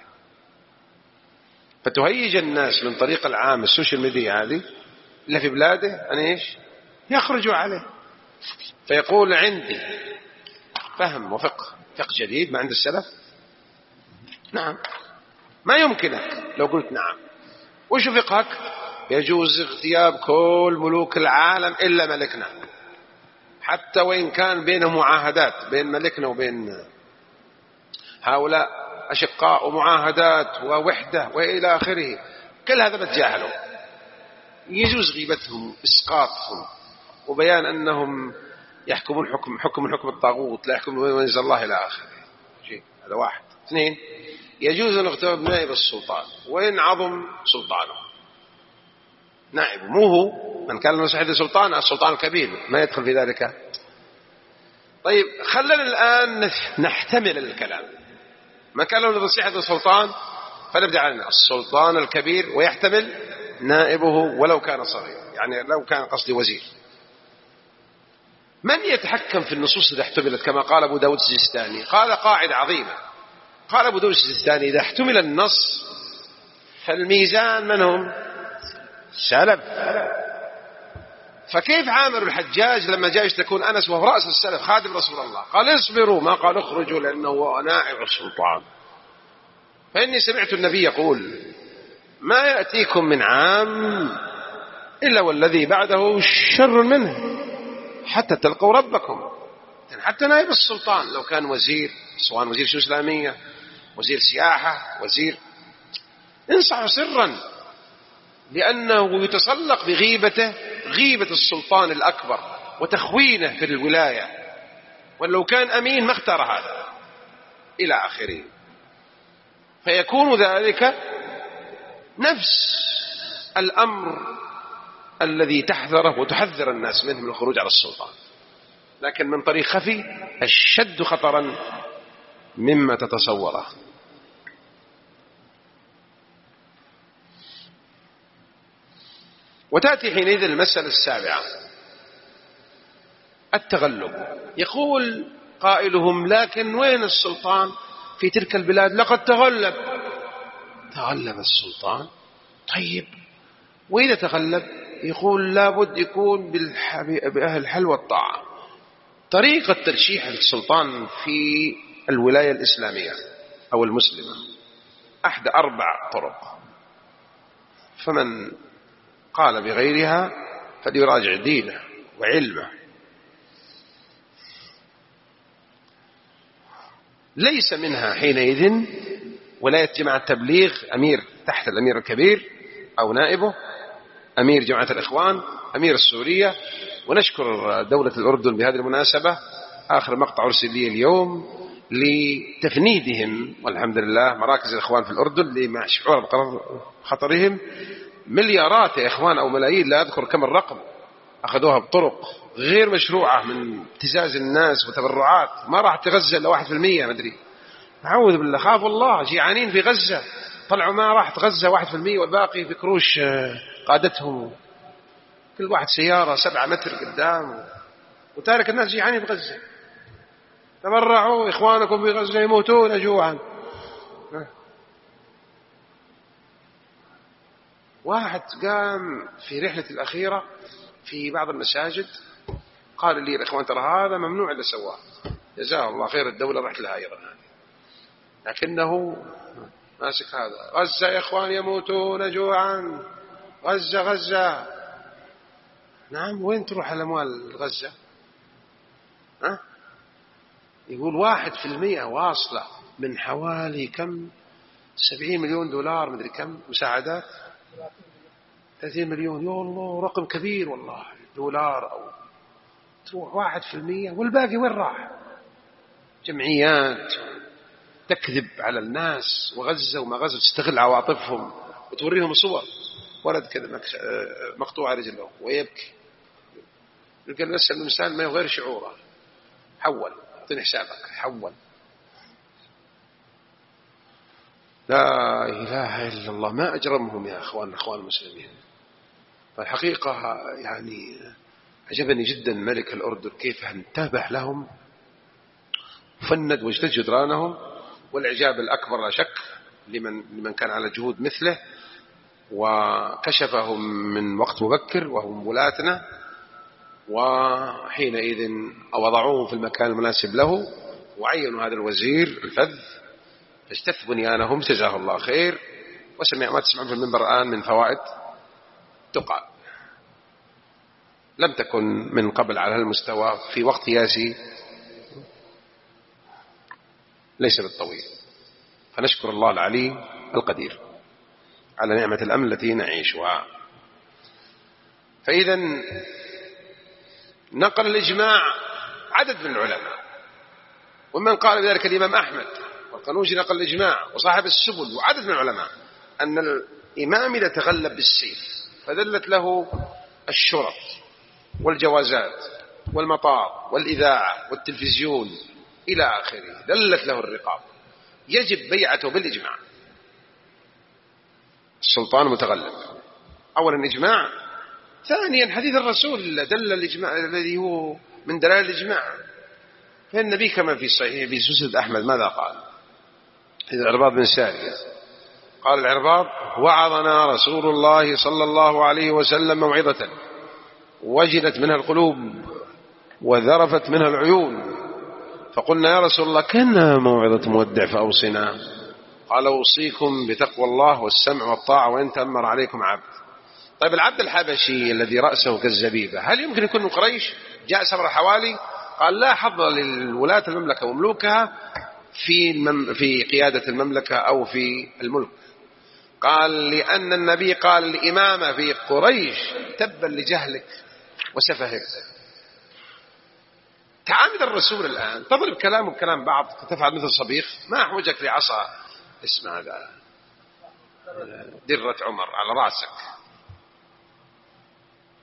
فتهيج الناس من طريق العام السوشيال ميديا هذه إلا في بلاده أن إيش؟ يخرجوا عليه، فيقول عندي فهم وفقه جديد ما عند السلف. نعم، ما يمكنك لو قلت نعم. وش فقهك؟ يجوز اغتياب كل ملوك العالم إلا ملكنا، حتى وإن كان بينه معاهدات بين ملكنا وبين هؤلاء أشقاء ومعاهدات ووحدة وإلى آخره، كل هذا بتجاهلوا. يجوز غيبتهم، إسقاطهم، وبيان أنهم يحكمون حكم الطاغوت، لا يحكمون بما أنزل الله إلى آخره. هذا واحد. اثنين، يجوز أن يغتاب نائب السلطان وإن عظم سلطانه، نائب مو هو من كان نصيحة السلطان، السلطان الكبير ما يدخل في ذلك. طيب خلنا الآن نحتمل الكلام، من كان له نصيحة السلطان فنبدأ على السلطان الكبير ويحتمل نائبه ولو كان صغير، يعني لو كان قصدي وزير. من يتحكم في النصوص إذا احتملت؟ كما قال أبو داود السجستاني، قال قاعدة عظيمة، قال أبو داود السجستاني إذا احتمل النص فالميزان من هم؟ سلف. فكيف عامر الحجاج لما جاء يشتكون أنس وهو رأس السلف خادم رسول الله؟ قال اصبروا، ما قال اخرجوا لأنه هو نائب السلطان. فإني سمعت النبي يقول ما يأتيكم من عام إلا والذي بعده شر منه حتى تلقوا ربكم. حتى نائب السلطان لو كان وزير، سواء وزير شؤون إسلامية، وزير سياحة، وزير، انصح سرا، لأنه يتسلق بغيبته غيبة السلطان الأكبر وتخوينه في الولاية، ولو كان أمين ما اختار هذا إلى آخره. فيكون ذلك نفس الأمر الذي تحذره وتحذر الناس منه من الخروج على السلطان، لكن من طريق خفي أشد خطرا مما تتصوره. وتأتي حينئذ المسألة السابعة، التغلب. يقول قائلهم: لكن وين السلطان في تلك البلاد؟ لقد تغلب السلطان. طيب، وإذا تغلب يقول لابد يكون بأهل الحل والطاعة. طريقة ترشيح السلطان في الولاية الإسلامية أو المسلمة أحد 4 طرق، فمن قال بغيرها فليراجع دينه وعلمه. ليس منها حينئذ ولاية جماعة التبليغ، أمير تحت الأمير الكبير أو نائبه، أمير جماعة الإخوان، أمير السورية. ونشكر دولة الأردن بهذه المناسبة، آخر مقطع أرسل لي اليوم لتفنيدهم والحمد لله مراكز الإخوان في الأردن لما شعور بخطرهم. مليارات يا إخوان أو ملايين، لا أذكر كم الرقم، أخذوها بطرق غير مشروعة من ابتزاز الناس وتبرعات. ما راح تغزة إلا 1%، مدري، أعوذ بالله، خافوا الله، جيعانين في غزة، طلعوا ما راح تغزة 1%، والباقي في كروش قادتهم، كل واحد سيارة 7 متر قدام، وتارك الناس جيعانين في غزة. تبرعوا، إخوانكم في غزة يموتون جوعا. واحد قام في رحلة الأخيرة في بعض المساجد قال لي: الإخوان ترى هذا ممنوع اللي سواه، جزاه الله خير، الدولة رحت لها أيضا، لكنه ماسك هذا. غزة يا إخوان يموتون جوعا، غزة. نعم، وين تروح الأموال غزة؟ يقول 1% واصلة من حوالي كم 70 مليون دولار، مدري كم مساعدات، 30 مليون. يا الله، رقم كبير والله، دولار أو تروح 1%، والباقي وين راح؟ جمعيات تكذب على الناس، وغزة وما غزة، تستغل عواطفهم وتوريهم صور ولد كذا مقطوع رجله ويبكي، يقول بس الإنسان ما يغير شعوره، حول، اعطيني حسابك، حول. لا إله إلا الله، ما أجرمهم يا أخوان المسلمين. فالحقيقة يعني عجبني جدا ملك الأردن كيف انتبه لهم، فند واجتث جدرانهم، والإعجاب الأكبر لا شك لمن كان على جهود مثله، وكشفهم من وقت مبكر وهم ولاتنا، وحينئذ وضعوه في المكان المناسب له، وعينوا هذا الوزير الفذ فاجتث بنيانهم جزاه الله خير. وسمع ما تسمعون في المنبر الآن من فوائد تقال لم تكن من قبل على المستوى في وقت قياسي ليس بالطويل. فنشكر الله العلي القدير على نعمة الأمن التي نعيشها. فإذا نقل الإجماع عدد من العلماء، ومن قال بذلك الإمام أحمد والقنوجي نقل الإجماع، وصاحب السبل وعدد من العلماء، أن الإمام إذا تغلب بالسيف فدلت له الشرط والجوازات والمطار والإذاعة والتلفزيون إلى آخره، دلت له الرقاب، يجب بيعته بالإجماع. السلطان متغلب، أولا إجماع، ثانيا حديث الرسول دل الإجماع الذي هو من دلائل الإجماع. فالنبي كما في صحيح في سلسلة أحمد ماذا قال؟ إذا العرباض بن سارية قال العرباض: وعظنا رسول الله صلى الله عليه وسلم موعظة وجلت منها القلوب وذرفت منها العيون، فقلنا يا رسول الله كأنها موعظة مودع فأوصنا. قال: أوصيكم بتقوى الله والسمع والطاعة وإن تأمر عليكم عبد. طيب العبد الحبشي الذي رأسه كالزبيبة هل يمكن يكون من قريش؟ جاء سبر حوالي؟ قال: لا حظ للولاة المملكة وملوكها في قيادة المملكة أو في الملك. قال: لأن النبي قال الإمامة في قريش تبا لجهلك وسفهك. تعامد الرسول الآن تضرب كلامه بكلام بعض، تفعل مثل صبيخ، ما أحوجك لعصا اسمع هذا درة عمر على رأسك.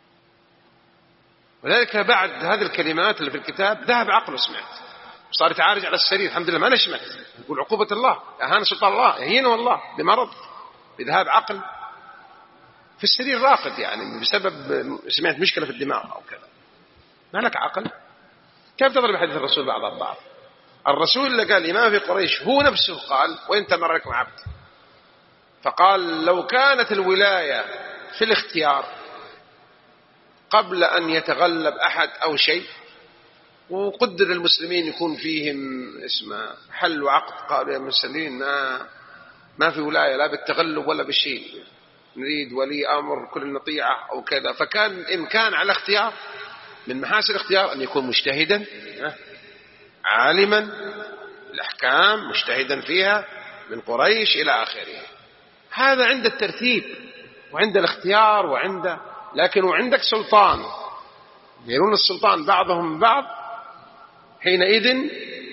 وذلك بعد هذه الكلمات اللي في الكتاب ذهب عقله، سمعت صار يتعالج على السرير، الحمد لله ما نشمت، يقول عقوبة الله، أهان سلطان الله، يهينه الله بمرض، بذهاب عقل في السرير راقد، يعني بسبب سمعت مشكلة في الدماغ أو كذا. ما لك عقل؟ كيف تضرب حديث الرسول بعض البعض؟ الرسول اللي قال إمام في قريش هو نفسه قال وإن تمر لكم عبد، فقال لو كانت الولاية في الاختيار قبل أن يتغلب أحد أو شيء، وقدر المسلمين يكون فيهم اسمه حل وعقد، قالوا يا المسلمين ما في ولاية لا بالتغلب ولا بالشيء، نريد ولي أمر كل نطيعة أو كذا، فكان الإمكان على اختيار، من محاسن الاختيار أن يكون مجتهدا عالما الأحكام مجتهدا فيها من قريش إلى آخره. هذا عند الترتيب وعند الاختيار لكن وعندك سلطان يرون السلطان بعضهم من بعض، حينئذ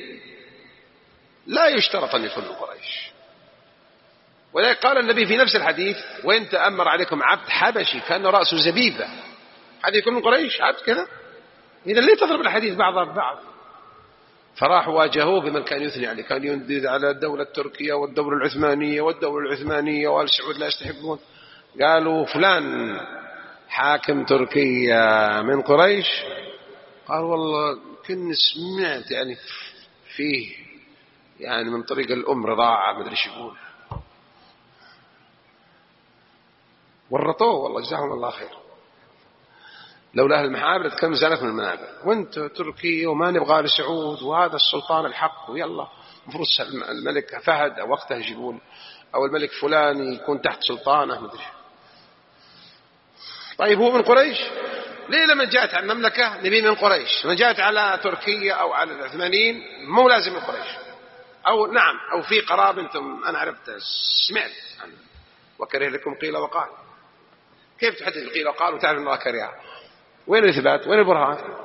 لا يشترط أن يكون من قريش. ولذلك قال النبي في نفس الحديث وإن تأمر عليكم عبد حبشي كأنه رأسه زبيبة، هذا يكون من قريش عبد كذا؟ إذا ليه تضرب الحديث بعضها ببعض؟ فراح واجهوه بمن كان يثني عليه، كان يندد على الدولة التركية والدولة العثمانية وآل سعود لا يستحبون، قالوا فلان حاكم تركيا من قريش، قال والله كني سمعت يعني فيه يعني من طريق الأم رضاعة ما أدري ايش يقول، ورطوه والله جزاهم الله خير. لولا أهل المحابر كم زالت من المنابر، وانت تركيا وما نبغى لسعود وهذا السلطان الحق، ويلا مفروض الملك فهد أو وقته يجيبون أو الملك فلان يكون تحت سلطانه ما أدري. طيب هو من قريش، ليه لما جاءت على المملكة نبي من قريش، لما جاءت على تركيا أو على العثمانيين مو لازم من قريش، أو نعم أو في قرابة أنتم أنا عرفت سمعت عنه وكره لكم قيل وقال. كيف تحدث القيل وقال وتعرف الله كرهها؟ وين الإثبات؟ وين البرهان؟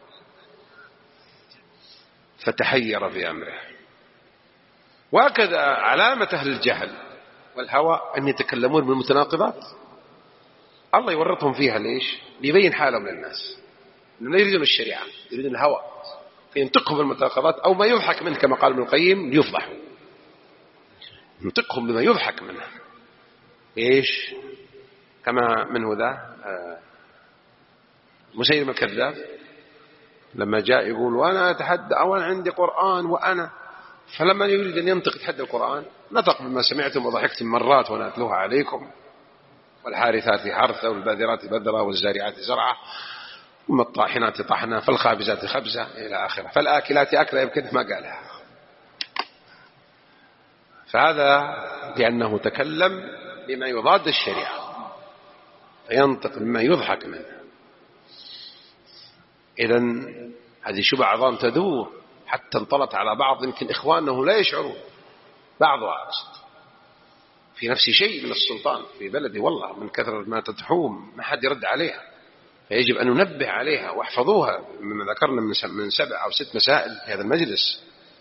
فتحير في أمره. وهكذا علامة أهل الجهل والهوى أن يتكلمون بالمتناقضات، الله يورطهم فيها. ليش؟ ليبين حالهم للناس، لا يريدون الشريعة، يريدون الهوى، فينطقهم بالمتناقضات أو ما يضحك منه كما قال ابن القيم ليفضحوا، ينطقهم بما يضحك منه. إيش؟ كما منه ذا مسيلمة الكذاب لما جاء يقول وأنا أتحدى أو أنا عندي قرآن وأنا، فلما يريد أن ينطق يتحدى القرآن نطق بما سمعتم وضحكتم مرات وأنا أتلوها عليكم، والحارثات حرثا والباذرات بذرا والزارعات زرعا ثم الطاحنات طحنا فالخابزات خبزة إلى آخره، فالآكلات أكلا يمكن ما قالها. فهذا لأنه تكلم بما يضاد الشريعة فينطق بما يضحك منه. إذن هذه شبه عظام تدور حتى انطلت على بعض، يمكن إخوانه لا يشعرون، بعضها أقصد في نفس شيء من السلطان في بلدي والله من كثرة ما تدحوم ما حد يرد عليها، فيجب أن ننبه عليها واحفظوها مما ذكرنا من 7 أو 6 مسائل في هذا المجلس.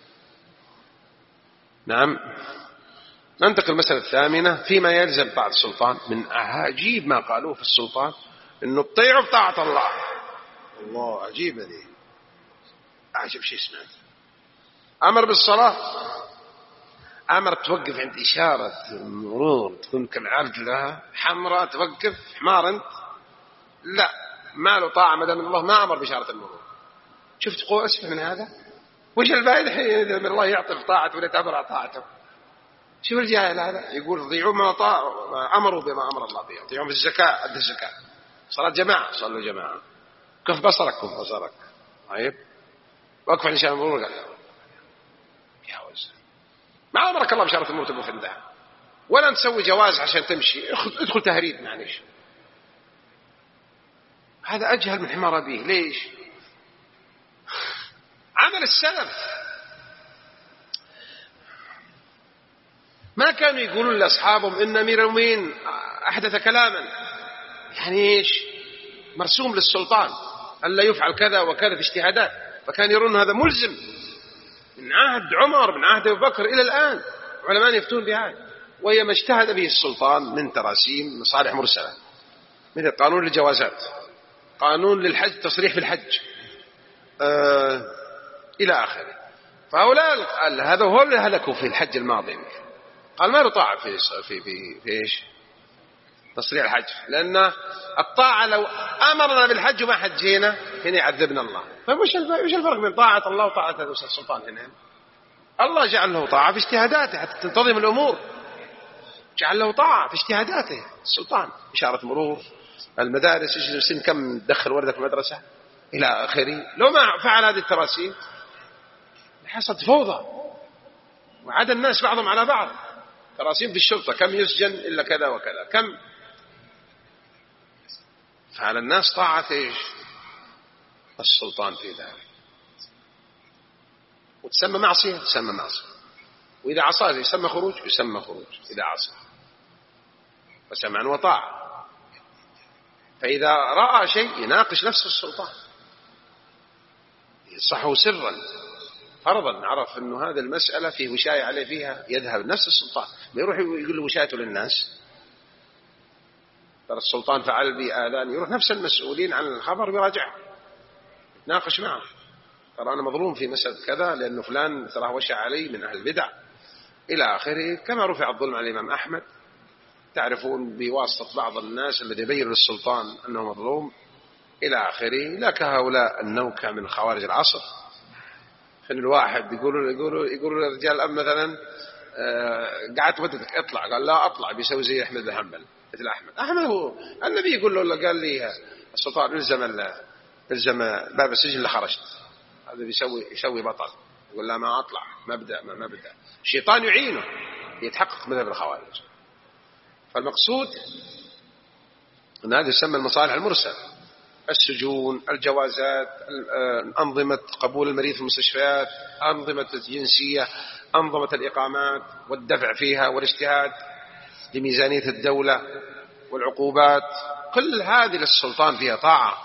نعم. ننتقل المسألة الثامنة فيما يلزم طاعة السلطان. من عجيب ما قالوه في السلطان إنه اطيعوا بطاعة الله. الله عجيب هذه، أعجب شيء سمعت. أمر بالصلاة، أمر توقف عند إشارة مرور تكون كالعرج لها حمراء توقف، حمار أنت لا ما له طاعة مدام الله ما أمر بإشارة المرور. شفت قوة أسفل من هذا؟ وش الفائدة حين من الله يعطي طاعته ولا تعبر على طاعته؟ شوف الجاهل هذا يقول ضيعوا ما أمروا بما أمر الله به، ضيعوا في الزكاة أدى الزكاة، صلاة جماعة صلوا جماعة، كف بصرك كف بصرك، طيب وقف عن إشارة المرور قال يا وزن ما أمرك الله بإشارة المرور تقف عندها، ولا تسوي جواز عشان تمشي، ادخل تهريب معليش. هذا أجهل من حمار أبيه. ليش؟ عمل السلف ما كانوا يقولون لأصحابهم إن أمير المؤمنين أحدث كلاما، يعني إيش مرسوم للسلطان ألا يفعل كذا وكذا في اجتهادات، فكان يرون هذا ملزم من عهد عمر من عهد أبي بكر إلى الآن، علماء يفتون بهذا، وهي ما اجتهد به السلطان من تراسيم مصالح مرسلة، مثل قانون الجوازات، قانون للحج، تصريح في الحج، إلى آخره. فهؤلاء هذا هو اللي هلكوا في الحج الماضي. قال ما نطاع في إيش تصريح الحج، لأن الطاعة لو أمرنا بالحج وما حجينا هنا يعذبنا الله. فمش الفرق بين طاعة الله وطاعة السلطان هنا؟ الله جعل له طاعة في اجتهاداته حتى تنتظم الأمور، جعل له طاعة في اجتهاداته السلطان، إشارة مرور، المدارس، سن كم تدخل ولدك المدرسة إلى آخره. لو ما فعل هذه التراسيم حصلت فوضى وعاد الناس بعضهم على بعض. تراسيم في الشرطة كم يسجن إلا كذا وكذا، كم فعل الناس طاعة إيش السلطان في ذلك، وتسمى معصية، تسمى معصية. وإذا عصى يسمى خروج، يسمى خروج إذا عصى، فسمعا وطاعة. فإذا رأى شيء يناقش نفس السلطان، يصحه سرا فرضا، عرف أنه هذه المسألة فيه وشاية عليه فيها، يذهب نفس السلطان، ما يروح يقول له وشايته للناس. ترى السلطان فعل بي آذان، يروح نفس المسؤولين عن الخبر ويراجعه، يتناقش معه، ترى أنا مظلوم في مسألة كذا لأنه فلان ترى وشى علي من أهل البدع إلى آخره. كما رفع الظلم على الإمام أحمد، تعرفون بواسطة بعض الناس الذي يبين للسلطان أنه مظلوم إلى آخره. لا كهؤلاء النوكة من خوارج العصر، فإن الواحد يقولوا للرجال مثلا قعدت ودتك اطلع، قال لا أطلع، بيسوي زي أحمد بن حنبل. مثل أحمد هو النبي يقول له قال لي السلطان الزم باب السجن اللي خرجت، هذا يسوي بطل، يقول لا ما أطلع، ما بدأ. الشيطان يعينه يتحقق مذهب الخوارج. فالمقصود أن هذا يسمى المصالح المرسلة، السجون، الجوازات، أنظمة قبول المريض في المستشفيات، أنظمة الجنسية، أنظمة الإقامات والدفع فيها والاجتهاد لميزانية الدولة والعقوبات، كل هذه للسلطان فيها طاعة.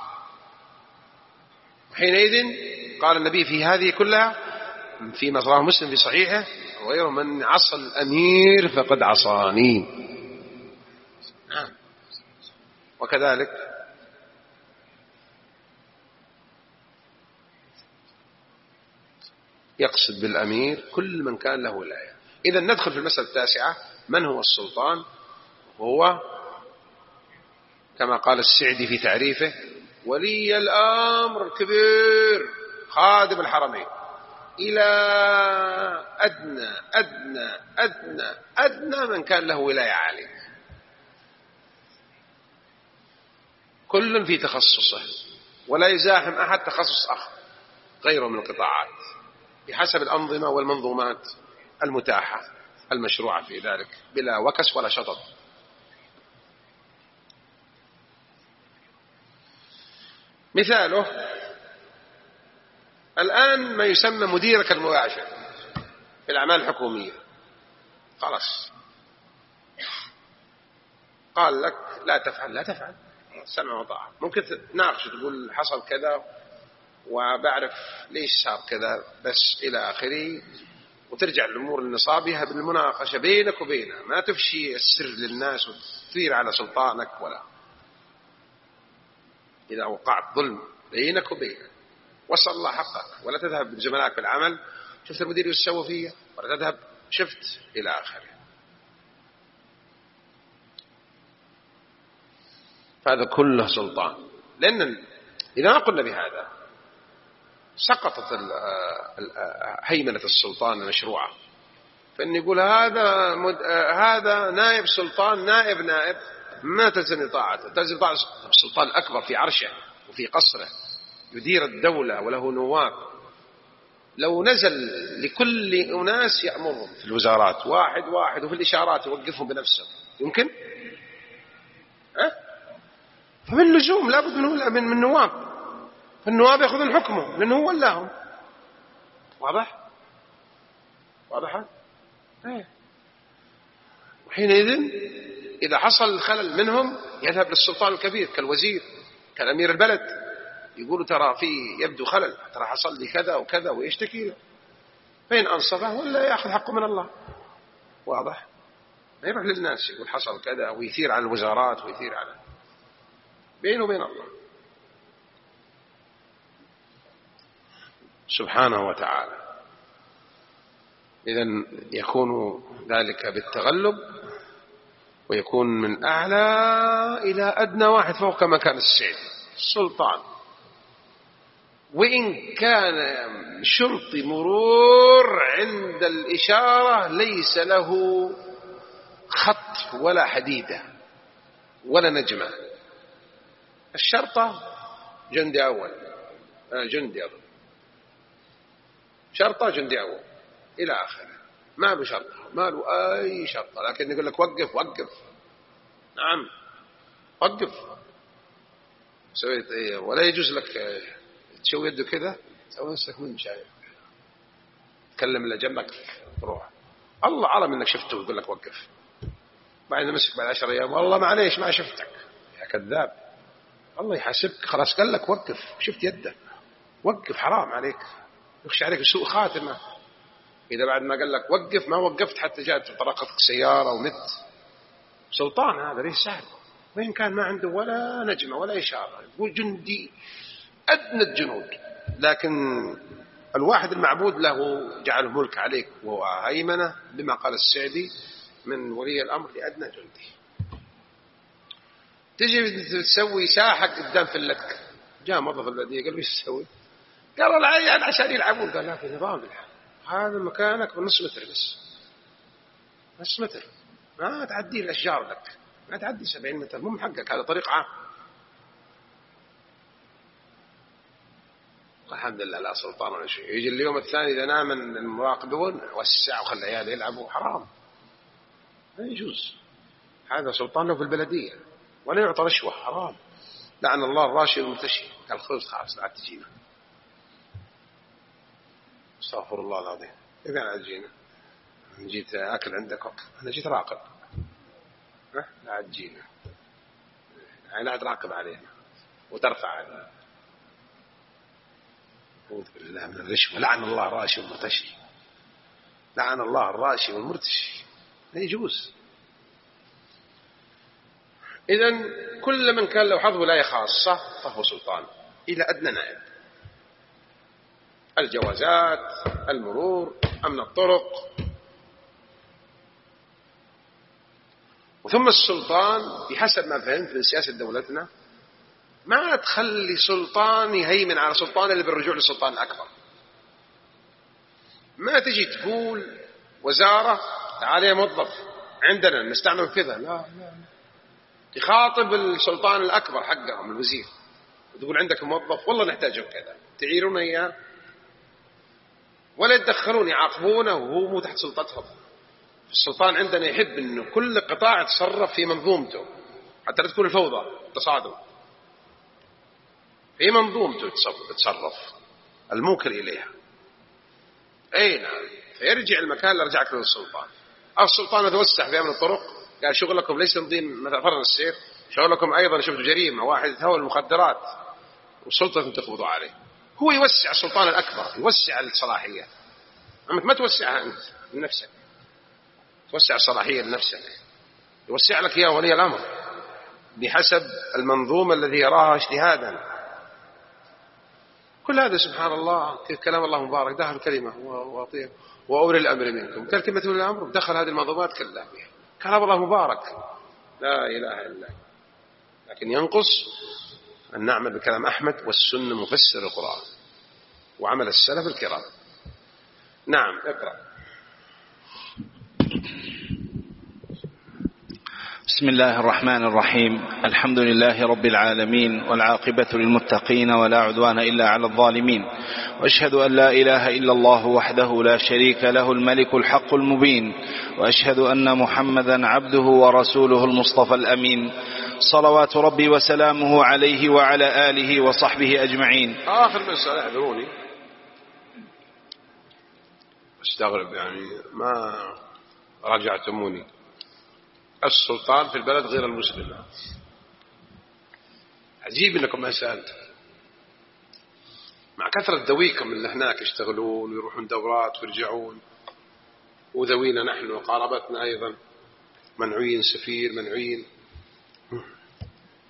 حينئذ قال النبي في هذه كلها فيما رواه مسلم في صحيحه وغيره: من عصى الأمير فقد عصاني. وكذلك يقصد بالأمير كل من كان له ولاية. إذا ندخل في المسألة التاسعة: من هو السلطان؟ هو كما قال السعدي في تعريفه: ولي الأمر الكبير خادم الحرمين، إلى أدنى أدنى أدنى أدنى من كان له ولاية عالية، كل في تخصصه، ولا يزاحم أحد تخصص آخر غيره من القطاعات بحسب الأنظمة والمنظومات المتاحة المشروعة في ذلك، بلا وكس ولا شطط. مثاله الآن ما يسمى مديرك المباشر في الأعمال الحكومية، خلاص قال لك لا تفعل، لا تفعل، سمع وطاعة. ممكن تناقش تقول حصل كذا وبعرف ليش صار كذا بس إلى آخره، وترجع الأمور لنصابها بالمناقشة بينك وبينه، ما تفشي السر للناس وتثير على سلطانك. ولا إذا وقعت ظلم بينك وبينه وصل الله حقك، ولا تذهب بزملائك في العمل شفت المدير يسوي فيه، ولا تذهب شفت إلى آخره. فهذا كله سلطان، لأن إذا ما قلنا بهذا سقطت هيمنة السلطان المشروعة. فإن يقول هذا نائب سلطان، نائب ما تلزم طاعته، تلزم طاعة السلطان الأكبر في عرشه وفي قصره، يدير الدولة وله نواب. لو نزل لكل أناس يأمرهم في الوزارات واحد وفي الإشارات يوقفهم بنفسه، يمكن؟ فمن لزوم لابد من نواب، فالنواب يأخذون حكمه لأنه هو ولاهم. واضح؟ وحينئذ إذا حصل خلل منهم يذهب للسلطان الكبير كالوزير كالأمير البلد، يقولوا ترى يبدو خلل، ترى حصل لي كذا وكذا، ويشتكي له، فإن أنصفه ولا يأخذ حقه من الله. واضح؟ ما يروح للناس يقول حصل كذا ويثير على الوزارات ويثير على بينه وبين الله. سبحانه وتعالى. إذن يكون ذلك بالتغلب، ويكون من أعلى إلى أدنى واحد فوق مكان السيد السلطان. وإن كان شرطي مرور عند الإشارة ليس له خط ولا حديدة ولا نجمة. الشرطة جندي أول، جندي أول، شرطة جندي أول إلى آخره، ما له شرطة، ما له أي شرطة، لكن يقول لك وقف وقف. نعم وقف، سويت إيه؟ ولا يجوز لك تسوي يده كذا، سوي نفسك من شايف، تكلم اللي جنبك روح. الله علم انك شفته ويقول لك وقف، بعد مسك بعد 10 أيام والله معليش ما شفتك يا كذاب. الله يحاسبك، خلاص قال لك وقف، شفت يده وقف، حرام عليك، يخشى عليك سوء خاتمة إذا بعد ما قال لك وقف ما وقفت حتى جاءت طرقتك سيارة ومت. سلطان هذا ليس سهل، وإن كان ما عنده ولا نجمة ولا إشارة، يقول جندي أدنى الجنود، لكن الواحد المعبود له جعله ملك عليك وهيمنة، بما قال السعدي من ولي الأمر لأدنى جندي. تجي تسوي ساحة قدام فلتك، جاء موظف البلدية قال ايش تسوي؟ قال العيال عشان يلعبون. قال لا، في نظام الحال، هذا مكانك بنص متر بس، نص متر، ما تعدي الأشجار لك، ما تعدي 70 متر، مو من حقك، هذا طريق عام. الحمد لله لا سلطان ولا شيء. يجي اليوم الثاني إذا نام المراقبون وسع وخلى العيال يلعبوا، حرام، لا يجوز. هذا سلطان له في البلدية ولا يعطى رشوة، حرام. لعن الله الراشي والمرتشي. قال خلاص لا تجينا، استغفر الله العظيم. إذا لا تجينا، جيت أكل عندك، أنا جيت راقب، لا تجينا، يعني لا تراقب علينا وترفع علينا. أعوذ بالله من الرشوة. لعن الله الراشي والمرتشي، لعن الله الراشي والمرتشي، لا يجوز. إذن كل من كان له حظ ولاية خاصة فهو سلطان إلى أدنى نائب. الجوازات، المرور، أمن الطرق. ثم السلطان بحسب ما فهمت من سياسة دولتنا ما تخلي سلطان يهيمن على سلطان اللي بالرجوع للسلطان الأكبر. ما تجي تقول وزارة تعالى موظف عندنا نستعمل كذا، لا، تخاطب السلطان الأكبر حقهم الوزير وتقول عندك موظف والله نحتاجه كذا، تعيرون إياه ولا يتدخلون يعاقبونه وهو مو تحت سلطتهم. السلطان عندنا يحب أنه كل قطاع يتصرف في منظومته حتى لا تكون الفوضى التصادم، في منظومته يتصرف الموكل إليها. أي نعم، فيرجع المكان اللي رجعك له السلطان. السلطان يتوسع في أمن الطرق، قال شغلكم ليس تنظيم فرن السير، شغلكم أيضا شفتوا جريمة واحد يتهول المخدرات والسلطة تقبضوا عليه. هو يوسع السلطان الأكبر، يوسع الصلاحية، أما ما توسعها أنت لنفسك، توسع الصلاحية لنفسك، يوسع لك يا ولي الأمر بحسب المنظومة الذي يراها اجتهادا. كل هذا سبحان الله كلام الله مبارك، دخل كلمة وأولي الأمر منكم، قال كلمة أولي الأمر دخل هذه المنظومات كلها بها، كلام الله مبارك لا إله إلا الله. لكن ينقص أن نعمل بكلام أحمد والسنة مفسر القرآن وعمل السلف الكرام. نعم اقرأ. بسم الله الرحمن الرحيم. الحمد لله رب العالمين، والعاقبة للمتقين ولا عدوان إلا على الظالمين، وأشهد أن لا إله إلا الله وحده لا شريك له الملك الحق المبين، وأشهد أن محمدا عبده ورسوله المصطفى الأمين، صلوات ربي وسلامه عليه وعلى آله وصحبه أجمعين. آخر مسألة اعذروني استغرب، يعني ما رجعتموني. السلطان في البلد غير المسلم، عجيب انكم ما سألتم، مع كثرة ذويكم اللي هناك يشتغلون ويروحون دورات ويرجعون، وذوينا نحن وقاربتنا أيضا منعوين، سفير منعوين.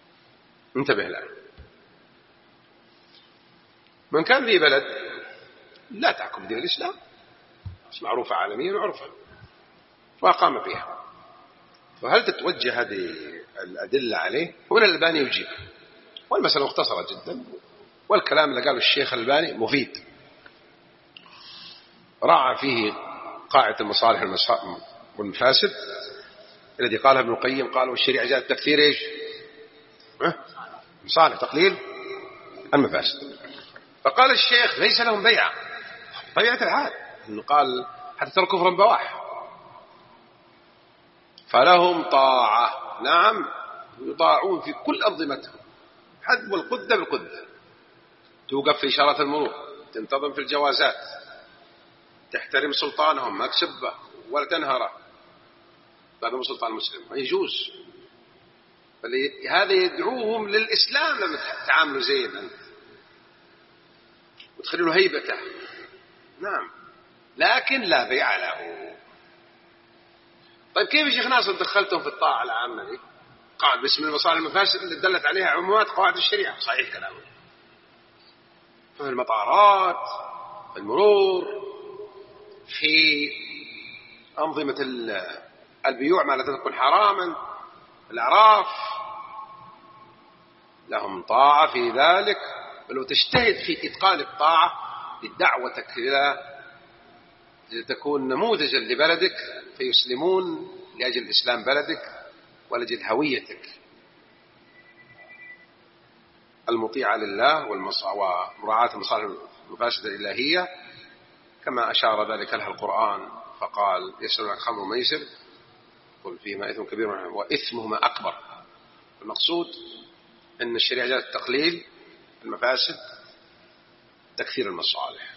انتبه له. من كان ذي بلد لا تحكم دين الإسلام، بس معروفة عالميا وعرفا، وأقام فيها. فهل تتوجه هذه الأدلة عليه؟ هنا الألباني يجيب، والمسألة مختصرة جدا، والكلام اللي قاله الشيخ الألباني مفيد، راعى فيه قاعدة المصالح والمفاسد الذي قالها ابن القيم، قال والشريعة جاءت التكثير إيش؟ مصالح تقليل المفاسد. فقال الشيخ ليس لهم بيعة، طبيعة الحال إنه قال حتى ترى كفرا بواح، فلهم طاعة، نعم يطاعون في كل أنظمتهم، حد والقدة بالقدة، توقف في إشارات المرور، تنتظم في الجوازات، تحترم سلطانهم، ما تسبه ولا تنهره، هذا مو سلطان مسلم، ما يجوز. هذا يدعوهم للإسلام لما تعاملوا زين وتخلوا له هيبته، نعم، لكن لا بيع له. طيب كيف يا شيخ ناصر دخلتهم في الطاعة العامة دي؟ قال باسم المصالح المفاسد اللي دلت عليها عمومات قواعد الشريعة. صحيح كلامه، في المطارات، في المرور، في أنظمة البيوع ما لا تكون حراما، الأعراف، لهم طاعة في ذلك، ولو تجتهد في إتقان الطاعة لدعوتك إلى لتكون نموذجا لبلدك فيسلمون لأجل إسلام بلدك ولأجل هويتك المطيعة لله ومراعاة المصالح المفاسدة الإلهية، كما أشار ذلك لها القرآن فقال يسألون عن الخمر والميسر قل فيهما إثم كبير وإثمهما أكبر. المقصود أن الشريعة جاءت تقليل المفاسد، تكثير المصالح.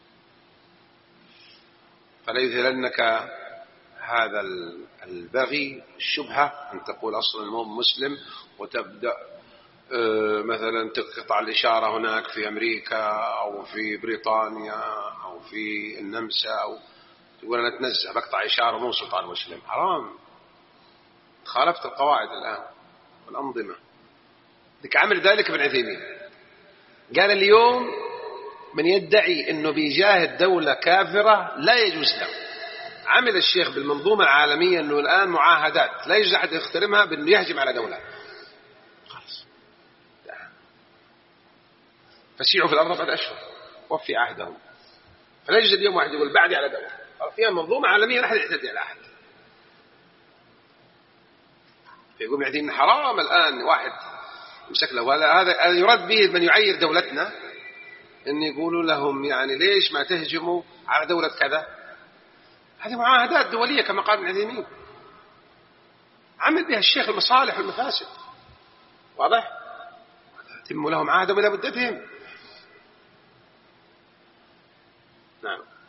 فلا يذهلنك هذا البغي الشبهة أن تقول أصلا مو مسلم وتبدأ مثلا تقطع الإشارة هناك في أمريكا أو في بريطانيا أو في النمسا، أو تقول أنا أتنزه بقطع إشارة مو سلطان مسلم، حرام، خالفت القواعد الآن والأنظمة. لك عمل ذلك ابن عثيمين، قال اليوم من يدعي أنه بيجاهد دولة كافرة لا يجوز له. عمل الشيخ بالمنظومة العالمية أنه الآن معاهدات لا يجوز أحد يخترمها بأنه يهجم على دولة، خلاص فسيعوا في الأرض 4 أشهر وفي عهدهم، فلا يجوز اليوم واحد يقول بعدي على دولة، فيها منظومة عالمية لا أحد يعتدي على أحد. فيقول ابن عثيمين حرام الآن واحد يمسك له، هذا يرد به من يعير دولتنا إن يقولوا لهم يعني ليش ما تهجموا على دولة كذا. هذه معاهدات دولية كما قال ابن عثيمين، عمل بها الشيخ المصالح والمفاسد، واضح؟ تم لهم عهدهم إلى مدتهم. نعم.